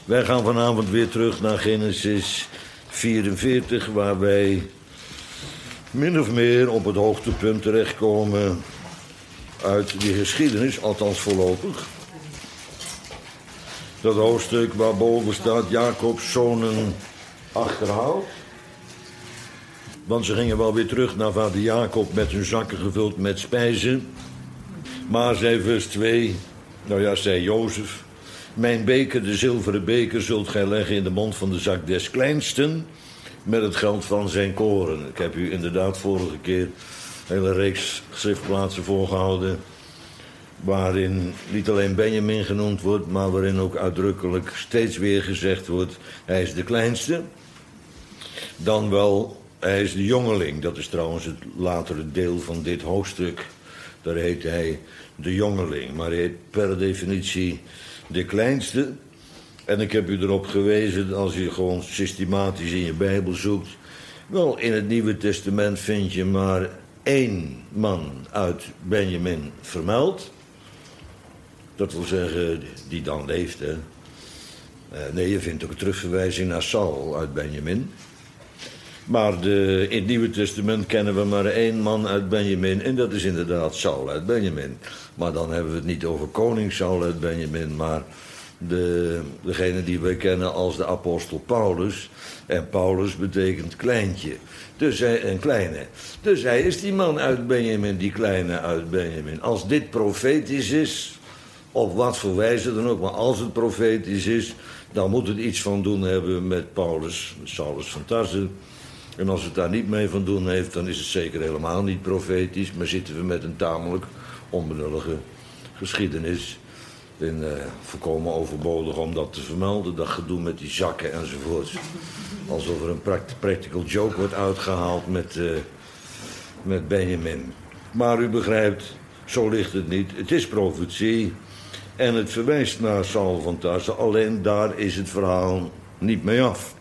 Wij gaan vanavond weer terug naar Genesis 44... waar wij min of meer op het hoogtepunt terechtkomen uit die geschiedenis, althans voorlopig. Dat hoofdstuk waarboven staat Jacobs zonen achterhaald. Want ze gingen wel weer terug naar vader Jacob met hun zakken gevuld met spijzen. Maar zei vers 2, zei Jozef: mijn beker, de zilveren beker, zult gij leggen in de mond van de zak des kleinsten met het geld van zijn koren. Ik heb u inderdaad vorige keer een hele reeks schriftplaatsen voorgehouden, waarin niet alleen Benjamin genoemd wordt, maar waarin ook uitdrukkelijk steeds weer gezegd wordt: hij is de kleinste. Dan wel, hij is de jongeling. Dat is trouwens het latere deel van dit hoofdstuk. Daar heet hij de jongeling, maar hij heet per definitie de kleinste. En ik heb u erop gewezen, als je gewoon systematisch in je Bijbel zoekt, wel, in het Nieuwe Testament vind je maar 1 man uit Benjamin vermeld. Dat wil zeggen, die dan leeft, hè. Nee, je vindt ook een terugverwijzing naar Saul uit Benjamin. Maar in het Nieuwe Testament kennen we maar 1 man uit Benjamin, en dat is inderdaad Saul uit Benjamin. Maar dan hebben we het niet over koning Saul uit Benjamin, maar degene die wij kennen als de apostel Paulus. En Paulus betekent kleintje. Dus een kleine. Dus hij is die man uit Benjamin, die kleine uit Benjamin. Als dit profetisch is, op wat voor wijze dan ook, maar als het profetisch is, dan moet het iets van doen hebben met Paulus, Saulus van Tarse. En als het daar niet mee van doen heeft, dan is het zeker helemaal niet profetisch, maar zitten we met een tamelijk onbenullige geschiedenis. En volkomen overbodig om dat te vermelden, dat gedoe met die zakken enzovoort. Alsof er een practical joke wordt uitgehaald met Benjamin. Maar u begrijpt, zo ligt het niet. Het is profetie en het verwijst naar Saul van Tarse, alleen daar is het verhaal niet mee af.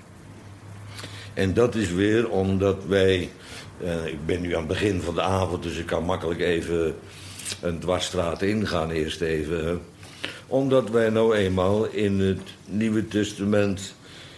En dat is weer omdat wij, ik ben nu aan het begin van de avond, dus ik kan makkelijk even een dwarsstraat ingaan eerst even, hè. Omdat wij nou eenmaal in het Nieuwe Testament,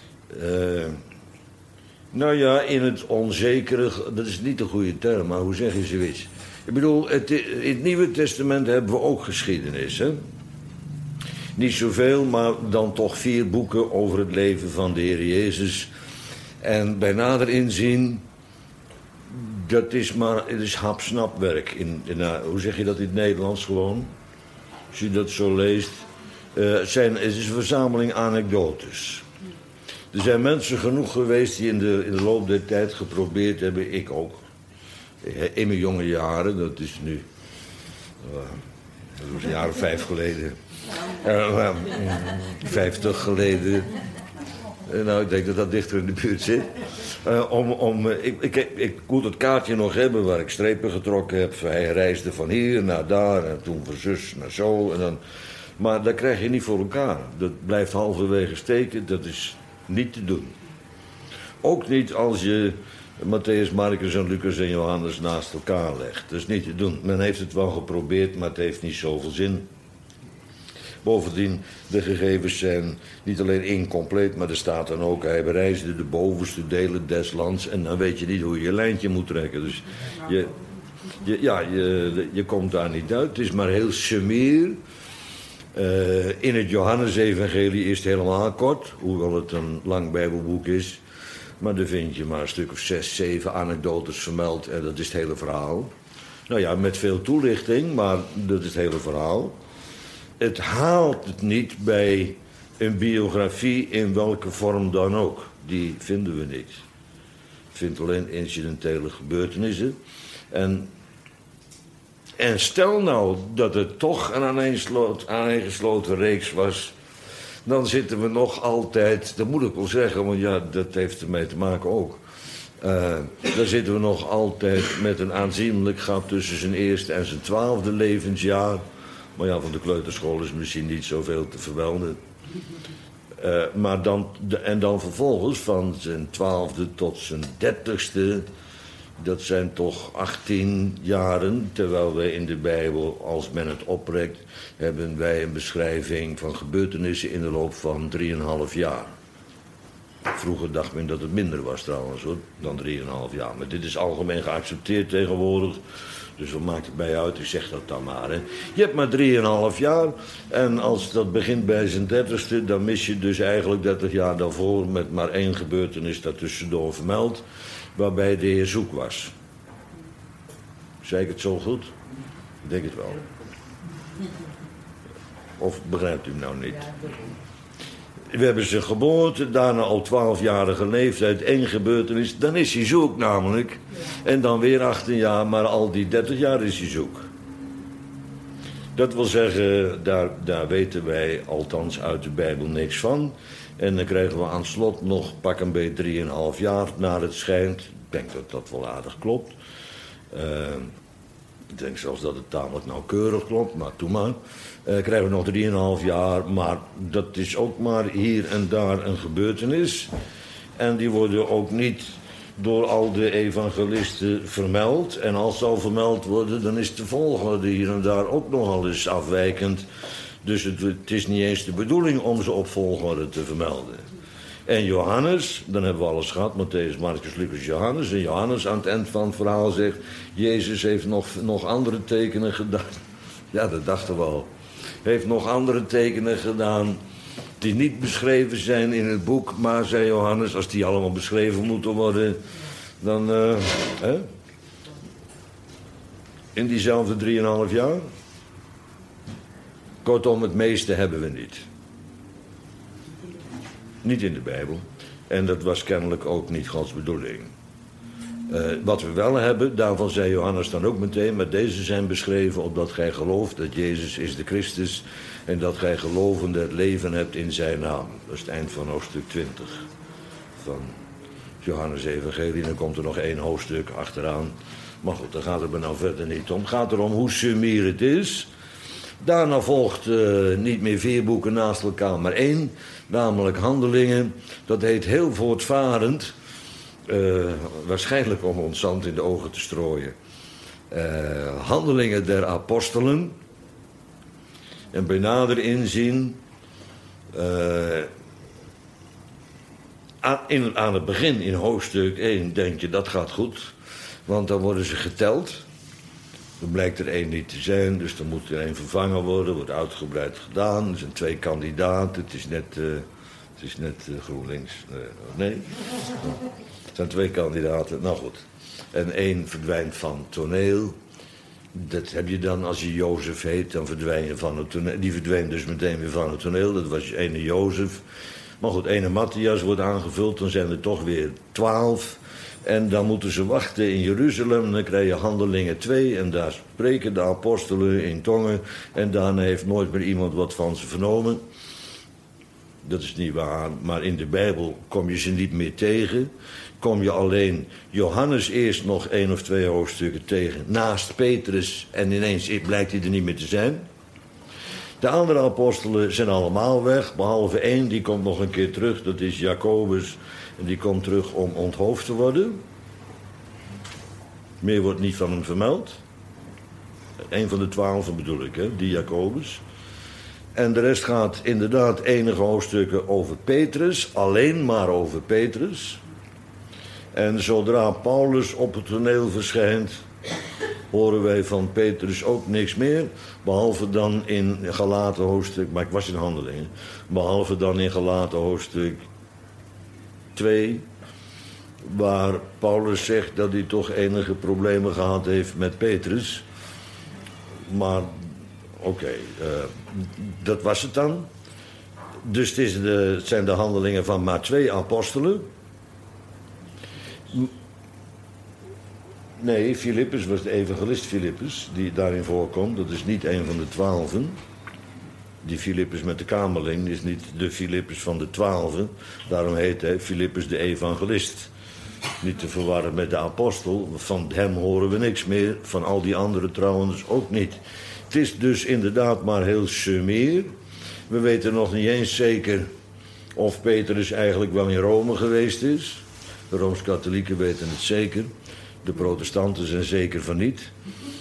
in het onzekere, dat is niet de goede term, maar hoe zeg je zoiets? Ik bedoel, in het Nieuwe Testament hebben we ook geschiedenis, hè? Niet zoveel, maar dan toch 4 boeken over het leven van de Heer Jezus. En bij nader inzien, het is hapsnapwerk. Hoe zeg je dat in het Nederlands gewoon? Als je dat zo leest. Het is een verzameling anekdotes. Er zijn mensen genoeg geweest die in de loop der tijd geprobeerd hebben, ik ook. In mijn jonge jaren, dat is nu dat was een jaar of 5 geleden. 50 geleden. Nou, ik denk dat dat dichter in de buurt zit. Ik moet het kaartje nog hebben waar ik strepen getrokken heb. Hij reisde van hier naar daar en toen van zus naar zo. En dan, maar dat krijg je niet voor elkaar. Dat blijft halverwege steken, dat is niet te doen. Ook niet als je Mattheüs, Marcus en Lucas en Johannes naast elkaar legt. Dat is niet te doen. Men heeft het wel geprobeerd, maar het heeft niet zoveel zin. Bovendien, de gegevens zijn niet alleen incompleet, maar er staat dan ook: hij bereisde de bovenste delen des lands. En dan weet je niet hoe je je lijntje moet trekken. Dus je komt daar niet uit. Het is maar heel sumier. In het Johannesevangelie is het helemaal kort, hoewel het een lang Bijbelboek is. Maar daar vind je maar een stuk of 6, 7 anekdotes vermeld en dat is het hele verhaal. Nou ja, met veel toelichting, maar dat is het hele verhaal. Het haalt het niet bij een biografie in welke vorm dan ook. Die vinden we niet. Je vindt alleen incidentele gebeurtenissen. En stel nou dat het toch een aaneengesloten reeks was, dan zitten we nog altijd, dat moet ik wel zeggen, want ja, dat heeft ermee te maken ook. Dan zitten we nog altijd met een aanzienlijk gat tussen zijn eerste en zijn 12e levensjaar. Maar ja, van de kleuterschool is misschien niet zoveel te vermelden. Maar dan vervolgens van zijn 12e tot zijn 30e, Dat zijn toch 18 jaren, terwijl wij in de Bijbel, als men het oprekt, hebben wij een beschrijving van gebeurtenissen in de loop van 3,5 jaar. Vroeger dacht men dat het minder was trouwens, hoor, dan 3,5 jaar. Maar dit is algemeen geaccepteerd tegenwoordig. Dus wat maakt het mij uit? Ik zeg dat dan maar. Hè. Je hebt maar 3,5 jaar. En als dat begint bij zijn 30ste, dan mis je dus eigenlijk 30 jaar daarvoor met maar 1 gebeurtenis daartussendoor vermeld. Waarbij de Heer zoek was. Zeg ik het zo goed? Ik denk het wel. Of begrijpt u hem nou niet? We hebben zijn geboorte, daarna al 12-jarige leeftijd, 1 gebeurtenis. Dan is hij zoek namelijk. En dan weer 18 jaar, maar al die 30 jaar is hij zoek. Dat wil zeggen, daar weten wij althans uit de Bijbel niks van. En dan krijgen we aan het slot nog pak een beetje 3,5 jaar naar het schijnt. Ik denk dat dat wel aardig klopt. Ik denk zelfs dat het tamelijk nauwkeurig klopt, maar doe maar. Krijgen we nog 3,5 jaar, maar dat is ook maar hier en daar een gebeurtenis. En die worden ook niet door al de evangelisten vermeld. En als ze al vermeld worden, dan is de volgorde hier en daar ook nogal eens afwijkend. Dus het is niet eens de bedoeling om ze op volgorde te vermelden. En Johannes, dan hebben we alles gehad, Mattheüs, Marcus, Lucas, Johannes. En Johannes aan het eind van het verhaal zegt, Jezus heeft nog andere tekenen gedaan. Ja, dat dachten we al. Heeft nog andere tekenen gedaan die niet beschreven zijn in het boek. Maar, zei Johannes, als die allemaal beschreven moeten worden, dan, in diezelfde 3,5 jaar. Kortom, het meeste hebben we niet. Niet in de Bijbel. En dat was kennelijk ook niet Gods bedoeling. Wat we wel hebben, daarvan zei Johannes dan ook meteen, maar deze zijn beschreven opdat gij gelooft dat Jezus is de Christus en dat gij gelovende het leven hebt in zijn naam. Dat is het eind van hoofdstuk 20 van Johannes Evangelie. Dan komt er nog 1 hoofdstuk achteraan. Maar goed, daar gaat het me nou verder niet om. Het gaat erom hoe sumier het is. Daarna volgt niet meer 4 boeken naast elkaar, maar 1, namelijk Handelingen. Dat heet heel voortvarend. Waarschijnlijk om ons zand in de ogen te strooien. Handelingen der apostelen. En bij nader inzien. Aan het begin in hoofdstuk 1 denk je dat gaat goed. Want dan worden ze geteld. Dan blijkt er 1 niet te zijn, dus dan moet er 1 vervangen worden. Wordt uitgebreid gedaan. Er zijn 2 kandidaten. Het is net GroenLinks. Nee. Het zijn 2 kandidaten. Nou goed. En 1 verdwijnt van toneel. Dat heb je dan als je Jozef heet, dan verdwijn je van het toneel. Die verdween dus meteen weer van het toneel. Dat was ene Jozef. Maar goed, ene Matthias wordt aangevuld. Dan zijn er toch weer 12. En dan moeten ze wachten in Jeruzalem. Dan krijg je Handelingen 2. En daar spreken de apostelen in tongen. En daarna heeft nooit meer iemand wat van ze vernomen. Dat is niet waar. Maar in de Bijbel kom je ze niet meer tegen. Kom je alleen Johannes eerst nog 1 of 2 hoofdstukken tegen. Naast Petrus. En ineens blijkt hij er niet meer te zijn. De andere apostelen zijn allemaal weg. Behalve 1, die komt nog een keer terug. Dat is Jacobus. En die komt terug om onthoofd te worden. Meer wordt niet van hem vermeld. 1 van de 12 bedoel ik, hè? Die Jacobus. En de rest gaat inderdaad enige hoofdstukken over Petrus. Alleen maar over Petrus. En zodra Paulus op het toneel verschijnt, horen wij van Petrus ook niks meer. Behalve dan in Galaten hoofdstuk, maar ik was in Handelingen. Behalve dan in Galaten hoofdstuk 2, waar Paulus zegt dat hij toch enige problemen gehad heeft met Petrus. Maar oké, dat was het dan. Dus het zijn de handelingen van maar 2 apostelen. Nee, Filippus was de evangelist Filippus, die daarin voorkomt. Dat is niet 1 van de 12. Die Filippus met de kamerling is niet de Filippus van de 12. Daarom heet hij Filippus de evangelist. Niet te verwarren met de apostel. Van hem horen we niks meer. Van al die anderen trouwens ook niet. Het is dus inderdaad maar heel sumier. We weten nog niet eens zeker of Petrus eigenlijk wel in Rome geweest is. De Rooms-Katholieken weten het zeker. De protestanten zijn zeker van niet.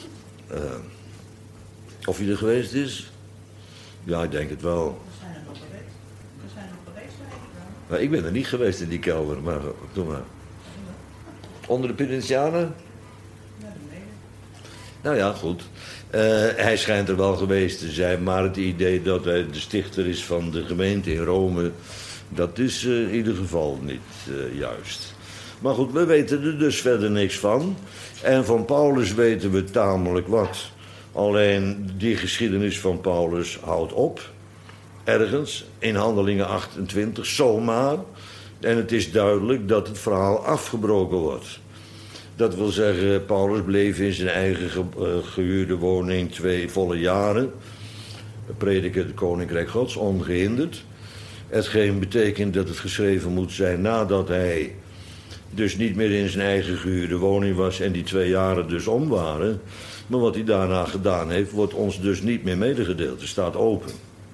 Of hij er geweest is? Ja, ik denk het wel. We zijn er nog geweest. We zijn nog geweest, denk ik wel. Maar ik ben er niet geweest in die kelder, maar doe maar. Onder de Penitianen? Naar beneden. Nou ja, goed. Hij schijnt er wel geweest te zijn, maar het idee dat hij de stichter is van de gemeente in Rome, dat is in ieder geval niet juist. Maar goed, we weten er dus verder niks van. En van Paulus weten we tamelijk wat. Alleen die geschiedenis van Paulus houdt op. Ergens in Handelingen 28, zomaar. En het is duidelijk dat het verhaal afgebroken wordt. Dat wil zeggen, Paulus bleef in zijn eigen gehuurde woning 2 volle jaren. Prediken het koninkrijk Gods ongehinderd. Hetgeen betekent dat het geschreven moet zijn nadat hij dus niet meer in zijn eigen gehuurde woning was en die 2 jaren dus om waren. Maar wat hij daarna gedaan heeft, wordt ons dus niet meer medegedeeld. Het staat open.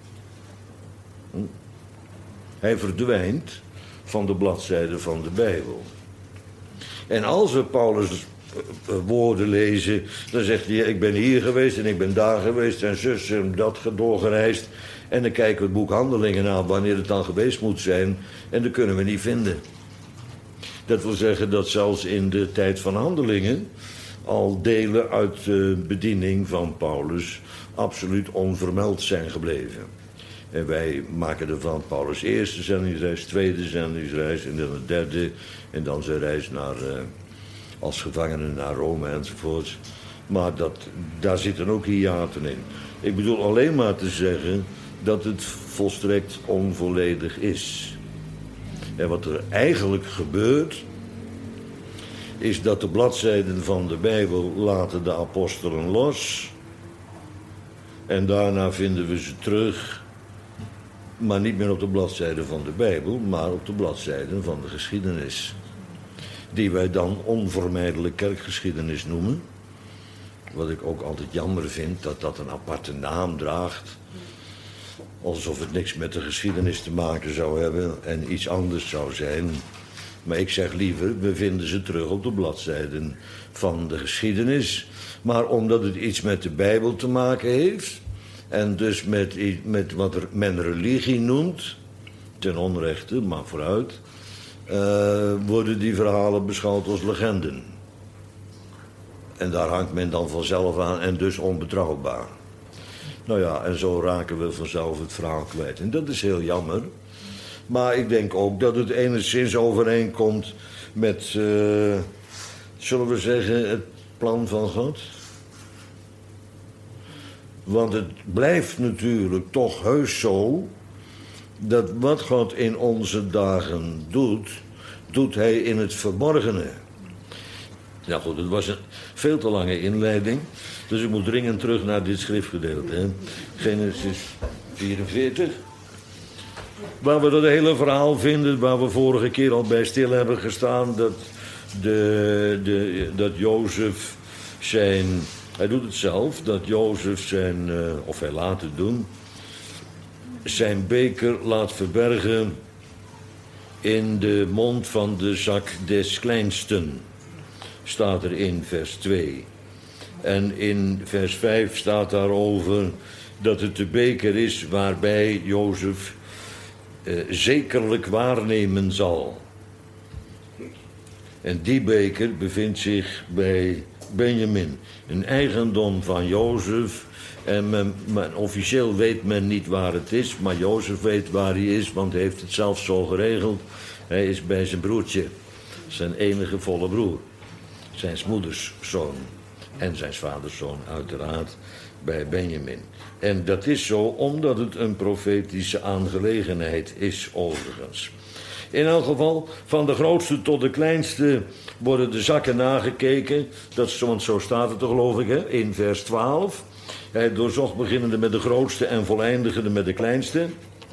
Hij verdwijnt van de bladzijde van de Bijbel. En als we Paulus' woorden lezen, dan zegt hij, ik ben hier geweest en ik ben daar geweest en zus en dat doorgereisd. En dan kijken we het boek Handelingen na wanneer het dan geweest moet zijn en dat kunnen we niet vinden. Dat wil zeggen dat zelfs in de tijd van Handelingen al delen uit de bediening van Paulus absoluut onvermeld zijn gebleven. En wij maken ervan Paulus' eerste zendingsreis, tweede zendingsreis en dan de derde. En dan zijn reis naar, als gevangene naar Rome enzovoort. Maar daar zitten ook hiaten in. Ik bedoel alleen maar te zeggen dat het volstrekt onvolledig is. En wat er eigenlijk gebeurt, is dat de bladzijden van de Bijbel laten de apostelen los. En daarna vinden we ze terug, maar niet meer op de bladzijden van de Bijbel, maar op de bladzijden van de geschiedenis. Die wij dan onvermijdelijk kerkgeschiedenis noemen. Wat ik ook altijd jammer vind, dat dat een aparte naam draagt. Alsof het niks met de geschiedenis te maken zou hebben en iets anders zou zijn. Maar ik zeg liever, we vinden ze terug op de bladzijden van de geschiedenis. Maar omdat het iets met de Bijbel te maken heeft, en dus met wat men religie noemt, ten onrechte, maar vooruit, worden die verhalen beschouwd als legenden. En daar hangt men dan vanzelf aan en dus onbetrouwbaar. Nou ja, en zo raken we vanzelf het verhaal kwijt. En dat is heel jammer. Maar ik denk ook dat het enigszins overeenkomt met, zullen we zeggen, het plan van God. Want het blijft natuurlijk toch heus zo dat wat God in onze dagen doet, doet hij in het verborgene. Ja goed, het was een veel te lange inleiding, dus ik moet dringend terug naar dit schriftgedeelte. Hè. Genesis 44. Waar we dat hele verhaal vinden, waar we vorige keer al bij stil hebben gestaan, dat Jozef zijn, hij doet het zelf, dat Jozef zijn, of hij laat het doen, zijn beker laat verbergen in de mond van de zak des kleinsten. Staat er in vers 2. En in vers 5 staat daarover dat het de beker is waarbij Jozef zekerlijk waarnemen zal. En die beker bevindt zich bij Benjamin, een eigendom van Jozef. En officieel weet men niet waar het is, maar Jozef weet waar hij is, want hij heeft het zelf zo geregeld. Hij is bij zijn broertje, zijn enige volle broer. Zijn moeders zoon en zijn vaders zoon uiteraard bij Benjamin. En dat is zo omdat het een profetische aangelegenheid is overigens. In elk geval, van de grootste tot de kleinste worden de zakken nagekeken. Want zo staat het er geloof ik, hè, in vers 12. Hij doorzocht beginnende met de grootste en voleindigende met de kleinste.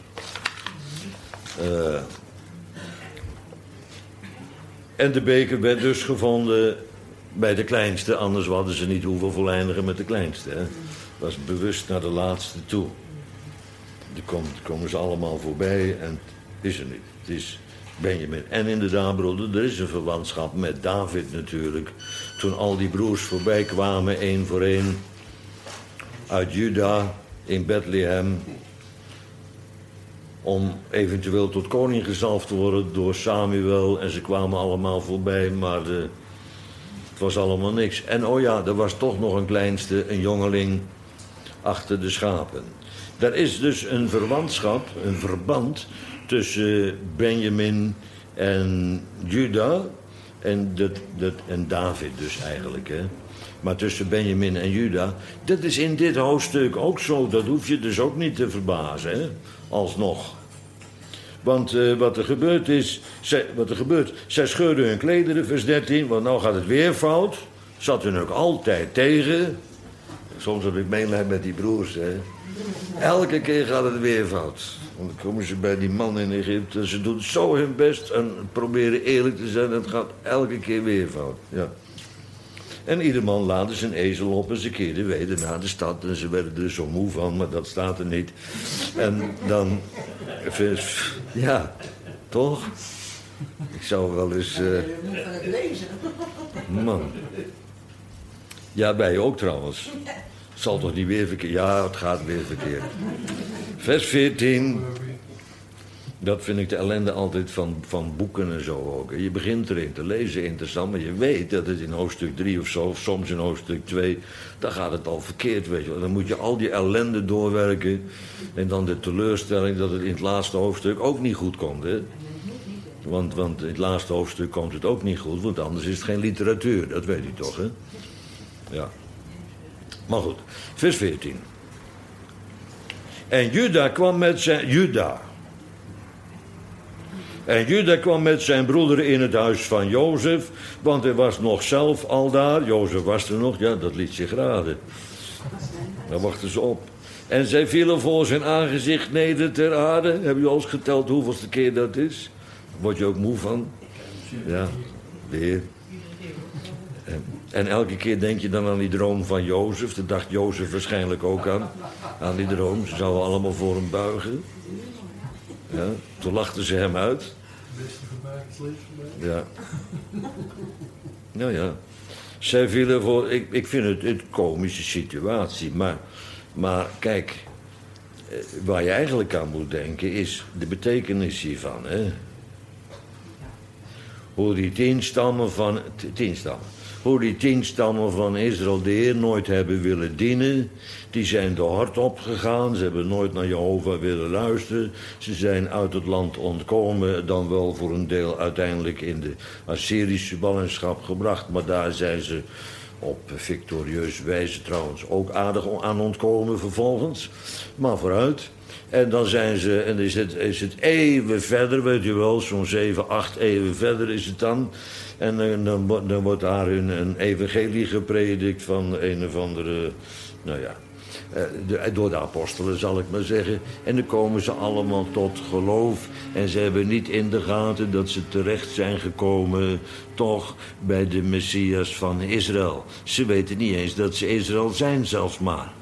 En de beker werd dus gevonden bij de kleinste. Anders hadden ze niet hoeven voleindigen met de kleinste. Hè. Dat was bewust naar de laatste toe. Dan komen ze allemaal voorbij en het is er niet. Het is Benjamin. En inderdaad, broeder, er is een verwantschap met David natuurlijk. Toen al die broers voorbij kwamen, één voor één, uit Juda in Bethlehem, om eventueel tot koning gezalfd te worden door Samuel. En ze kwamen allemaal voorbij, maar het was allemaal niks. En oh ja, er was toch nog een kleinste, een jongeling, achter de schapen. Er is dus een verwantschap, een verband tussen Benjamin en Juda en David dus eigenlijk, hè. Maar tussen Benjamin en Juda, dat is in dit hoofdstuk ook zo. Dat hoef je dus ook niet te verbazen, hè? Alsnog. Want wat er gebeurt, zij scheurden hun klederen, vers 13, want nou gaat het weer fout. Zat hun ook altijd tegen. Soms heb ik meelijden met die broers, hè. Elke keer gaat het weer fout. Want dan komen ze bij die man in Egypte. Ze doen zo hun best en proberen eerlijk te zijn. En het gaat elke keer weer fout. Ja. En ieder man laadde zijn ezel op en ze keerden weer naar de stad. En ze werden er zo moe van, maar dat staat er niet. En dan... Ja, toch? Ik zou wel eens... Moe van het lezen. Man. Ja, wij ook trouwens. Het zal toch niet weer verkeerd... Ja, het gaat weer verkeerd. Vers 14. Dat vind ik de ellende altijd van boeken en zo ook. Je begint erin te lezen, interessant, maar je weet dat het in hoofdstuk 3 of zo, of soms in hoofdstuk 2, dan gaat het al verkeerd, weet je wel. Dan moet je al die ellende doorwerken. En dan de teleurstelling dat het in het laatste hoofdstuk ook niet goed komt, hè. Want in het laatste hoofdstuk komt het ook niet goed, want anders is het geen literatuur. Dat weet u toch, hè? Ja. Maar goed, vers 14. En Juda kwam met zijn broeder in het huis van Jozef, want hij was nog zelf al daar. Jozef was er nog, ja, dat liet zich raden. Daar wachten ze op. En zij vielen voor zijn aangezicht neder ter aarde. Heb je al eens geteld hoeveelste keer dat is? Word je ook moe van? Ja, weer. En elke keer denk je dan aan die droom van Jozef. Daar dacht Jozef waarschijnlijk ook aan die droom. Ze zouden allemaal voor hem buigen. Ja, toen lachten ze hem uit. Ja. Nou ja. Zij vielen voor... Ik vind het een komische situatie. Maar kijk... Waar je eigenlijk aan moet denken is de betekenis hiervan. Hè? Hoe die 10 stammen van Israël de Heer nooit hebben willen dienen. Die zijn de hart opgegaan. Ze hebben nooit naar Jehovah willen luisteren. Ze zijn uit het land ontkomen. Dan wel voor een deel uiteindelijk in de Assyrische ballingschap gebracht. Maar daar zijn ze op victorieuze wijze trouwens ook aardig aan ontkomen vervolgens. Maar vooruit. En dan zijn ze, en is het eeuwen verder, weet je wel, zo'n 7, 8 eeuwen verder is het dan. En dan wordt daar een evangelie gepredikt van een of andere, nou ja, door de apostelen zal ik maar zeggen. En dan komen ze allemaal tot geloof. En ze hebben niet in de gaten dat ze terecht zijn gekomen toch bij de Messias van Israël. Ze weten niet eens dat ze Israël zijn zelfs maar.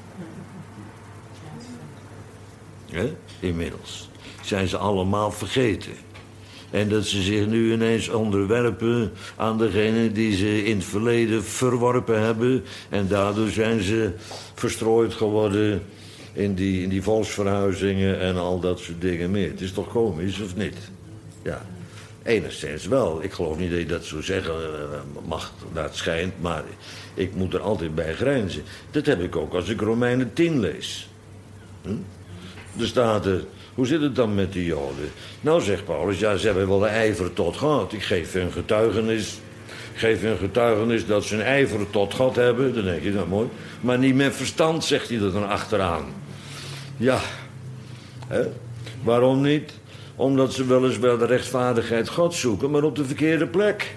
Inmiddels zijn ze allemaal vergeten. En dat ze zich nu ineens onderwerpen aan degene die ze in het verleden verworpen hebben. En daardoor zijn ze verstrooid geworden in die volksverhuizingen en al dat soort dingen meer. Het is toch komisch, of niet? Ja, enigszins wel. Ik geloof niet dat je dat zo zeggen mag, dat schijnt. Maar ik moet er altijd bij grijnzen. Dat heb ik ook als ik Romeinen 10 lees. Er staat er, hoe zit het dan met die Joden? Nou, zegt Paulus, ja, ze hebben wel een ijver tot God. Ik geef hun getuigenis dat ze een ijver tot God hebben. Dan denk je, nou mooi. Maar niet met verstand, zegt hij er dan achteraan. Ja, hè? Waarom niet? Omdat ze weliswaar de rechtvaardigheid God zoeken, maar op de verkeerde plek.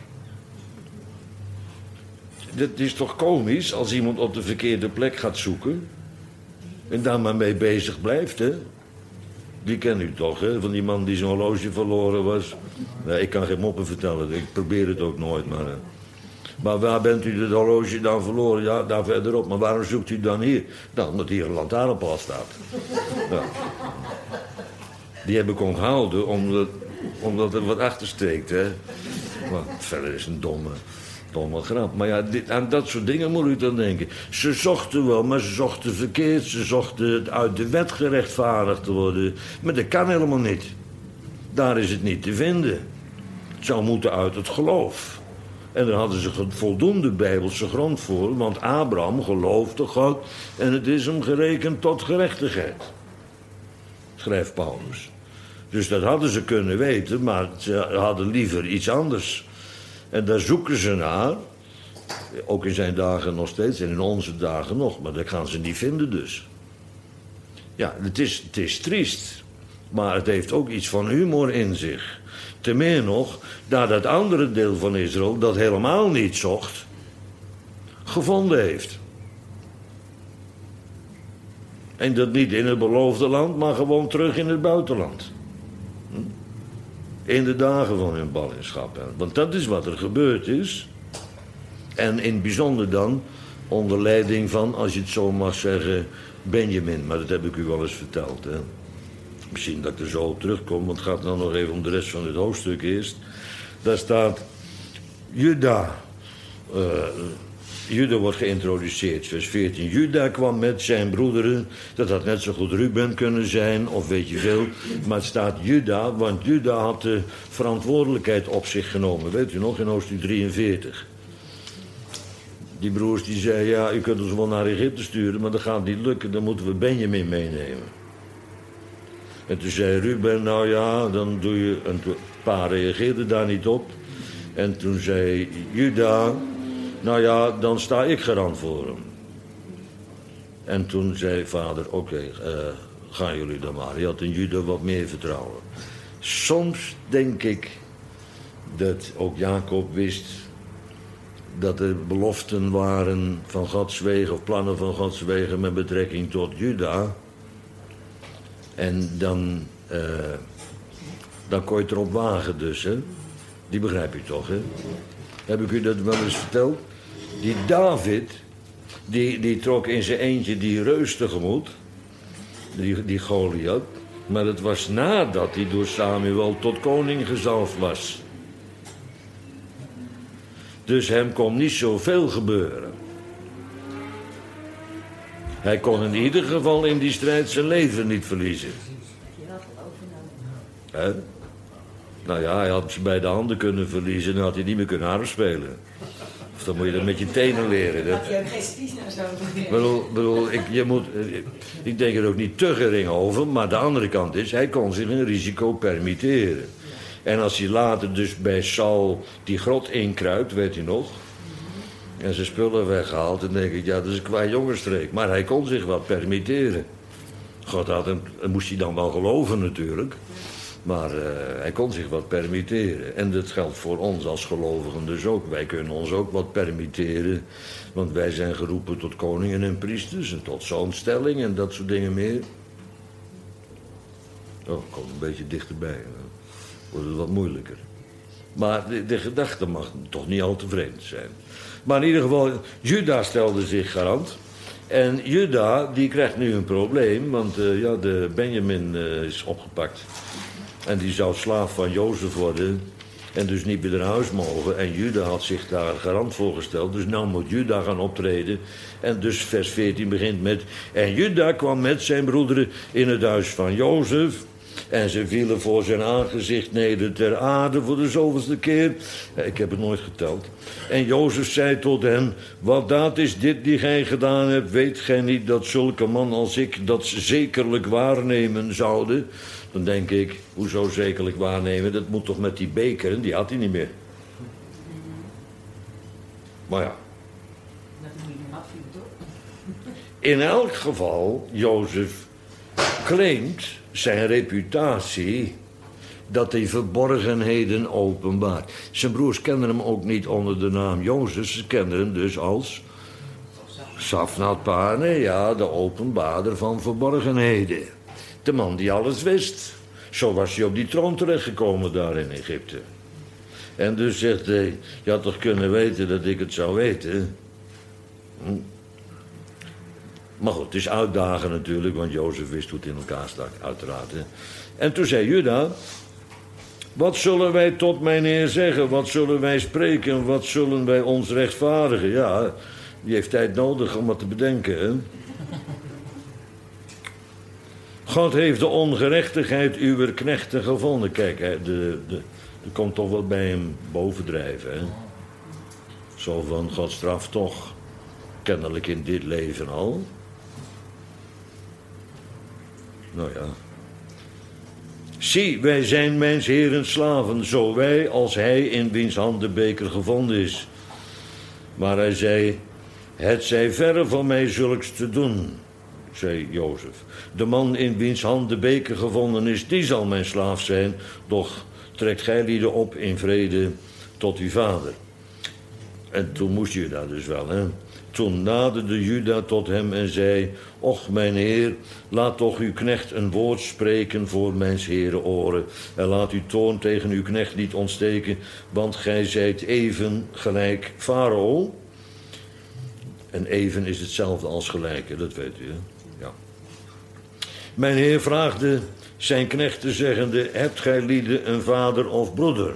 Dat is toch komisch als iemand op de verkeerde plek gaat zoeken en daar maar mee bezig blijft, hè? Die kent u toch, hè? Van die man die zijn horloge verloren was. Nee, ik kan geen moppen vertellen, ik probeer het ook nooit, maar... Maar waar bent u het horloge dan verloren? Ja, daar verderop. Maar waarom zoekt u dan hier? Nou, omdat hier een lantaarnpaal staat. Ja. Die heb ik onthouden, omdat Omdat er wat achter steekt, hè. Maar verder is een domme grap. Maar ja, aan dat soort dingen moet ik dan denken. Ze zochten wel, maar ze zochten verkeerd. Ze zochten uit de wet gerechtvaardigd te worden. Maar dat kan helemaal niet. Daar is het niet te vinden. Het zou moeten uit het geloof. En daar hadden ze voldoende bijbelse grond voor. Want Abraham geloofde God en het is hem gerekend tot gerechtigheid. Schrijft Paulus. Dus dat hadden ze kunnen weten, maar ze hadden liever iets anders. En daar zoeken ze naar. Ook in zijn dagen nog steeds en in onze dagen nog. Maar dat gaan ze niet vinden dus. Ja, het is triest. Maar het heeft ook iets van humor in zich. Te meer nog, dat het andere deel van Israël, dat helemaal niet zocht, gevonden heeft. En dat niet in het beloofde land, maar gewoon terug in het buitenland. In de dagen van hun ballingschap. Want dat is wat er gebeurd is. En in het bijzonder dan onder leiding van, als je het zo mag zeggen, Benjamin. Maar dat heb ik u wel eens verteld. Hè. Misschien dat ik er zo op terugkom, want het gaat nou nog even om de rest van het hoofdstuk eerst. Daar staat Juda. Juda wordt geïntroduceerd, vers 14. Juda kwam met zijn broederen. Dat had net zo goed Ruben kunnen zijn, of weet je veel. Maar het staat Juda, want Juda had de verantwoordelijkheid op zich genomen. Weet u nog, in hoofdstuk 43. Die broers die zeiden, ja, u kunt ons wel naar Egypte sturen, maar dat gaat niet lukken, dan moeten we Benjamin meenemen. En toen zei Ruben, nou ja, dan doe je een paar reageerden daar niet op. En toen zei Juda, nou ja, dan sta ik garant voor hem. En toen zei vader, oké, gaan jullie dan maar. Hij had in Juda wat meer vertrouwen. Soms denk ik dat ook Jacob wist dat er beloften waren van Gods wegen, of plannen van Gods wegen met betrekking tot Juda. En dan kon je het erop wagen dus, hè. Die begrijp je toch, hè. Heb ik u dat wel eens verteld? Die David, die trok in zijn eentje die reus tegemoet. Die Goliath. Maar het was nadat hij door Samuel tot koning gezalfd was. Dus hem kon niet zoveel gebeuren. Hij kon in ieder geval in die strijd zijn leven niet verliezen. Hè? Nou ja, hij had ze bij de handen kunnen verliezen en dan had hij niet meer kunnen harpspelen. Of dan moet je dat met je tenen leren. Dat... Ik denk er ook niet te gering over, maar de andere kant is, hij kon zich een risico permitteren. En als hij later dus bij Saul die grot inkruipt, weet u nog, en zijn spullen weggehaald, dan denk ik, ja, dat is een qua jongensstreek. Maar hij kon zich wat permitteren. God had hem, moest hij dan wel geloven natuurlijk. Maar hij kon zich wat permitteren. En dat geldt voor ons als gelovigen dus ook. Wij kunnen ons ook wat permitteren. Want wij zijn geroepen tot koningen en priesters. En tot zoonstelling en dat soort dingen meer. Oh, ik kom een beetje dichterbij. Dan wordt het wat moeilijker. Maar de gedachte mag toch niet al te vreemd zijn. Maar in ieder geval, Juda stelde zich garant. En Juda, die krijgt nu een probleem. Want de Benjamin is opgepakt. En die zou slaaf van Jozef worden. En dus niet meer naar huis mogen. En Juda had zich daar garant voor gesteld. Dus nou moet Juda gaan optreden. En dus vers 14 begint met... En Juda kwam met zijn broederen in het huis van Jozef. En ze vielen voor zijn aangezicht neder ter aarde voor de zoveelste keer. Ik heb het nooit geteld. En Jozef zei tot hen... Wat daad is dit die gij gedaan hebt? Weet gij niet dat zulke man als ik dat zekerlijk waarnemen zouden? Dan denk ik, hoezo zekerlijk waarnemen? Dat moet toch met die beker, en die had hij niet meer. Maar ja. In elk geval, Jozef claimt zijn reputatie dat hij verborgenheden openbaart. Zijn broers kenden hem ook niet onder de naam Jozef. Ze kenden hem dus als Safnat Paneah, de openbaarder van verborgenheden. De man die alles wist. Zo was hij op die troon terechtgekomen daar in Egypte. En dus zegt hij, je had toch kunnen weten dat ik het zou weten? Maar goed, het is uitdagen natuurlijk, want Jozef wist hoe het in elkaar stak, uiteraard. Hè. En toen zei Juda, Wat zullen wij tot mijn Heer zeggen? Wat zullen wij spreken? Wat zullen wij ons rechtvaardigen? Ja, die heeft tijd nodig om wat te bedenken, hè? God heeft de ongerechtigheid uw knechten gevonden. Kijk, er komt toch wat bij hem bovendrijven, hè? Zo van, God straft toch kennelijk in dit leven al. Nou ja. Zie, wij zijn mijns Heeren slaven, zo wij als hij in wiens hand de beker gevonden is. Maar hij zei, het zij verre van mij zulks te doen, zei Jozef. De man in wiens hand de beker gevonden is, die zal mijn slaaf zijn, doch trekt gij lieden op in vrede tot uw vader. En toen moest Juda dus wel, hè. Toen naderde Juda tot hem en zei, och mijn heer, laat toch uw knecht een woord spreken voor mijns heren oren. En laat uw toorn tegen uw knecht niet ontsteken, want gij zijt even gelijk Farao. En even is hetzelfde als gelijke, dat weet u, hè? Ja. Mijn heer vraagde zijn knechten zeggende, hebt gij lieden een vader of broeder?